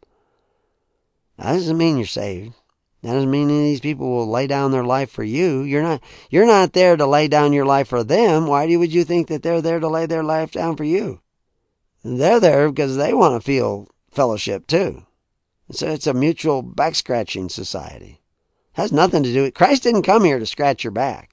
that doesn't mean you're saved. That doesn't mean any of these people will lay down their life for you. You're not you're not there to lay down your life for them. Why do would you think that they're there to lay their life down for you? They're there because they want to feel fellowship too. So it's a mutual back-scratching society. It has nothing to do with... Christ didn't come here to scratch your back.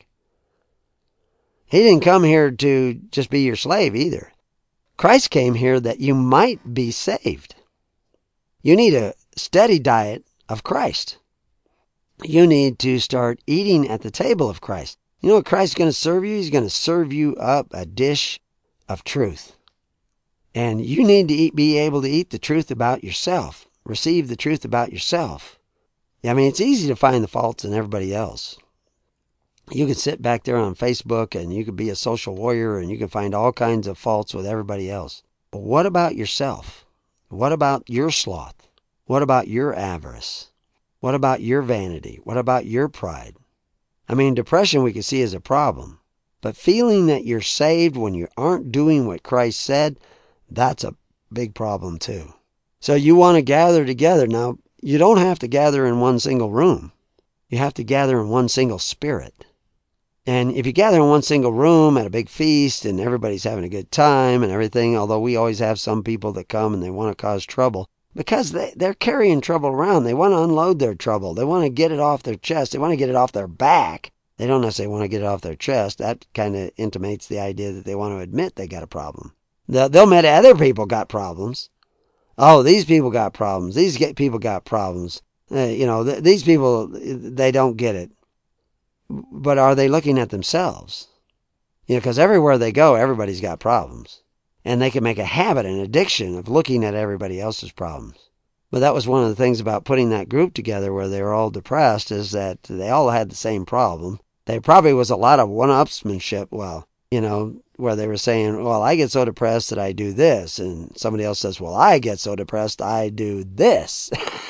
He didn't come here to just be your slave either. Christ came here that you might be saved. You need a steady diet of Christ. You need to start eating at the table of Christ. You know what Christ's going to serve you? He's going to serve you up a dish of truth. And you need to eat, be able to eat the truth about yourself. Receive the truth about yourself. I mean, it's easy to find the faults in everybody else. You can sit back there on Facebook and you can be a social warrior and you can find all kinds of faults with everybody else. But what about yourself? What about your sloth? What about your avarice? What about your vanity? What about your pride? I mean, depression we can see as a problem. But feeling that you're saved when you aren't doing what Christ said, that's a big problem too. So you want to gather together. Now, you don't have to gather in one single room. You have to gather in one single spirit. And if you gather in one single room at a big feast and everybody's having a good time and everything, although we always have some people that come and they want to cause trouble, because they, they're carrying trouble around. They want to unload their trouble. They want to get it off their chest. They want to get it off their back. They don't necessarily want to get it off their chest. That kind of intimates the idea that they want to admit they got a problem. They'll, they'll admit other people got problems. Oh, these people got problems. These people got problems. Uh, you know, th- these people, they don't get it. But are they looking at themselves? You know, because everywhere they go, everybody's got problems. And they can make a habit, an addiction of looking at everybody else's problems. But that was one of the things about putting that group together where they were all depressed, is that they all had the same problem. There probably was a lot of one-upsmanship, well, you know, where they were saying, well, I get so depressed that I do this. And somebody else says, well, I get so depressed I do this.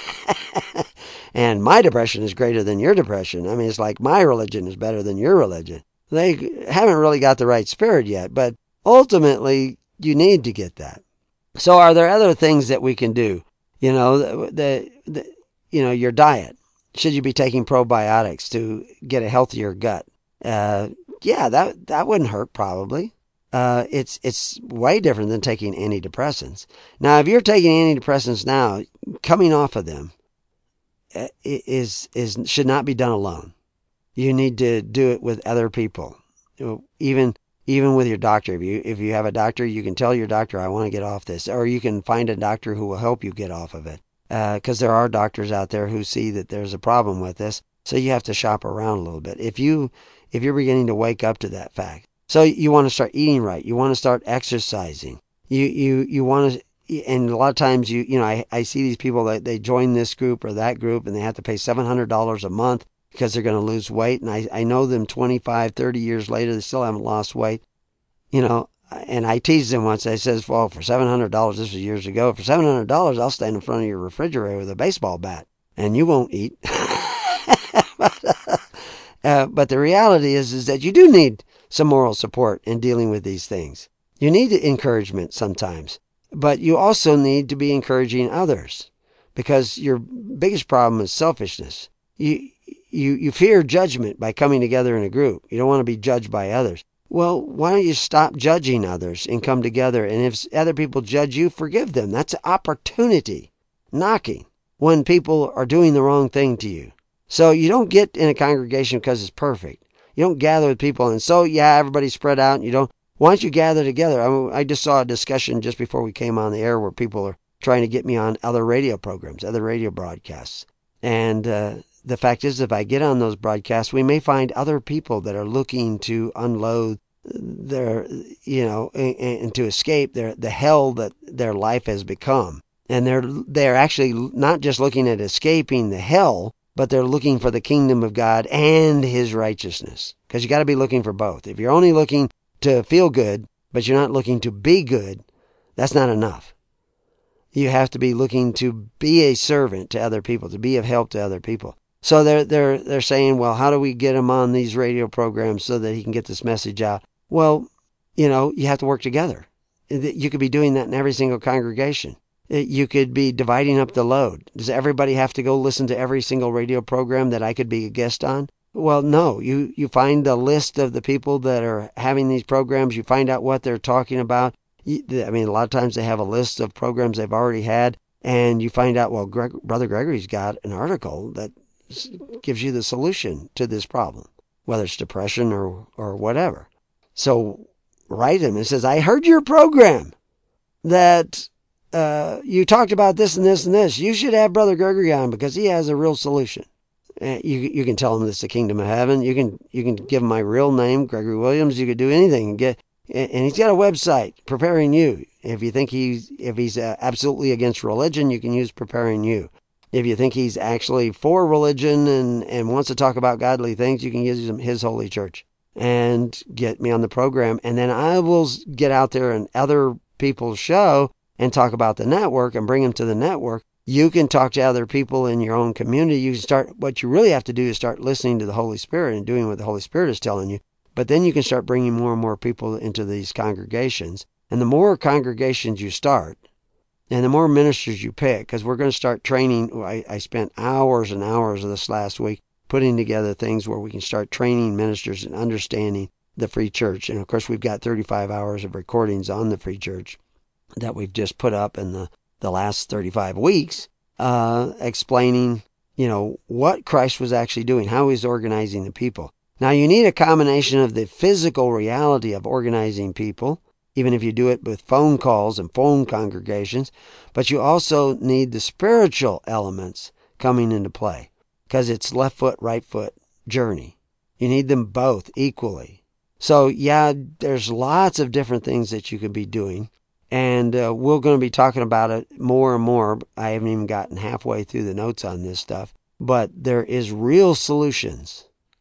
And my depression is greater than your depression. I mean, it's like my religion is better than your religion. They haven't really got the right spirit yet, but ultimately you need to get that. So are there other things that we can do? You know, the, the, the you know, your diet. Should you be taking probiotics to get a healthier gut? Uh, yeah, that that wouldn't hurt probably. Uh, it's it's way different than taking antidepressants. Now, if you're taking antidepressants now, coming off of them is is should not be done alone. You need to do it with other people. You know, even Even with your doctor, if you if you have a doctor, you can tell your doctor, I want to get off this. Or you can find a doctor who will help you get off of it. Because uh, there are doctors out there who see that there's a problem with this. So you have to shop around a little bit. If, you, if you're beginning to wake up to that fact. So you want to start eating right. You want to start exercising. You you, you want to, and a lot of times, you you know, I, I see these people that they join this group or that group and they have to pay seven hundred dollars a month because they're going to lose weight. And I, I know them twenty-five, thirty years later, they still haven't lost weight. You know, and I teased them once. I says, well, for seven hundred dollars, this was years ago, for seven hundred dollars, I'll stand in front of your refrigerator with a baseball bat and you won't eat. but, uh, uh, but the reality is, is that you do need some moral support in dealing with these things. You need encouragement sometimes, but you also need to be encouraging others because your biggest problem is selfishness. You, you, you fear judgment by coming together in a group. You don't want to be judged by others. Well, why don't you stop judging others and come together? And if other people judge you, forgive them. That's an opportunity knocking when people are doing the wrong thing to you. So you don't get in a congregation because it's perfect. You don't gather with people and so, yeah, everybody's spread out and you don't. Why don't you gather together? I, mean, I just saw a discussion just before we came on the air where people are trying to get me on other radio programs, other radio broadcasts. And uh, the fact is, if I get on those broadcasts, we may find other people that are looking to unload their, you know, and, and to escape their the hell that their life has become. And they're they're actually not just looking at escaping the hell, but they're looking for the kingdom of God and His righteousness. Because you got to be looking for both. If you're only looking to feel good, but you're not looking to be good, that's not enough. You have to be looking to be a servant to other people, to be of help to other people. So they're they're they're saying, well, how do we get him on these radio programs so that he can get this message out? Well, you know, you have to work together. You could be doing that in every single congregation. You could be dividing up the load. Does everybody have to go listen to every single radio program that I could be a guest on? Well, no. You, you find the list of the people that are having these programs. You find out what they're talking about. I mean, a lot of times they have a list of programs they've already had, and you find out, well, Greg, Brother Gregory's got an article that gives you the solution to this problem, whether it's depression or, or whatever. So write him and says, I heard your program that uh, you talked about this and this and this. You should have Brother Gregory on because he has a real solution. Uh, you you can tell him it's the kingdom of heaven. You can you can give him my real name, Gregory Williams. You could do anything and get. And he's got a website, Preparing You. If you think he's if he's uh, absolutely against religion, you can use Preparing You. If you think he's actually for religion and, and wants to talk about godly things, you can use his Holy Church and get me on the program. And then I will get out there and other people's show and talk about the network and bring them to the network. You can talk to other people in your own community. You can start. What you really have to do is start listening to the Holy Spirit and doing what the Holy Spirit is telling you. But then you can start bringing more and more people into these congregations. And the more congregations you start, and the more ministers you pick, because we're going to start training. I, I spent hours and hours of this last week putting together things where we can start training ministers and understanding the Free Church. And of course, we've got thirty-five hours of recordings on the Free Church that we've just put up in the, the last thirty-five weeks, uh, explaining, you know, what Christ was actually doing, how he's organizing the people. Now, you need a combination of the physical reality of organizing people, even if you do it with phone calls and phone congregations, but you also need the spiritual elements coming into play, because it's left foot, right foot journey. You need them both equally. So, yeah, there's lots of different things that you could be doing, and uh, we're going to be talking about it more and more. I haven't even gotten halfway through the notes on this stuff, but there is real solutions.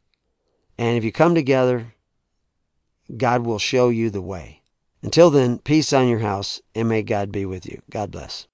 And if you come together, God will show you the way. Until then, peace on your house, and may God be with you. God bless.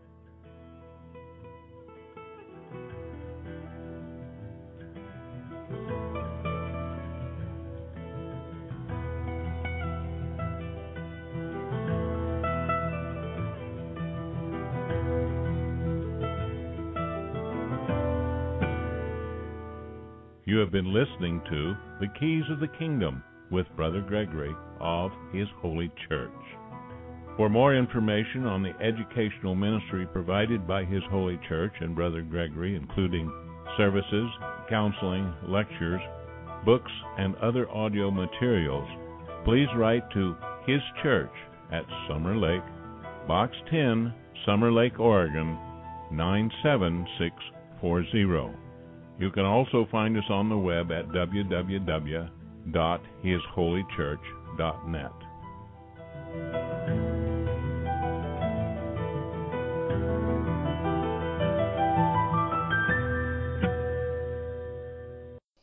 You have been listening to The Keys of the Kingdom with Brother Gregory of His Holy Church. For more information on the educational ministry provided by His Holy Church and Brother Gregory, including services, counseling, lectures, books, and other audio materials, please write to His Church at Summer Lake, Box ten, Summer Lake, Oregon, nine seven six four zero. You can also find us on the web at w w w dot his holy church dot net.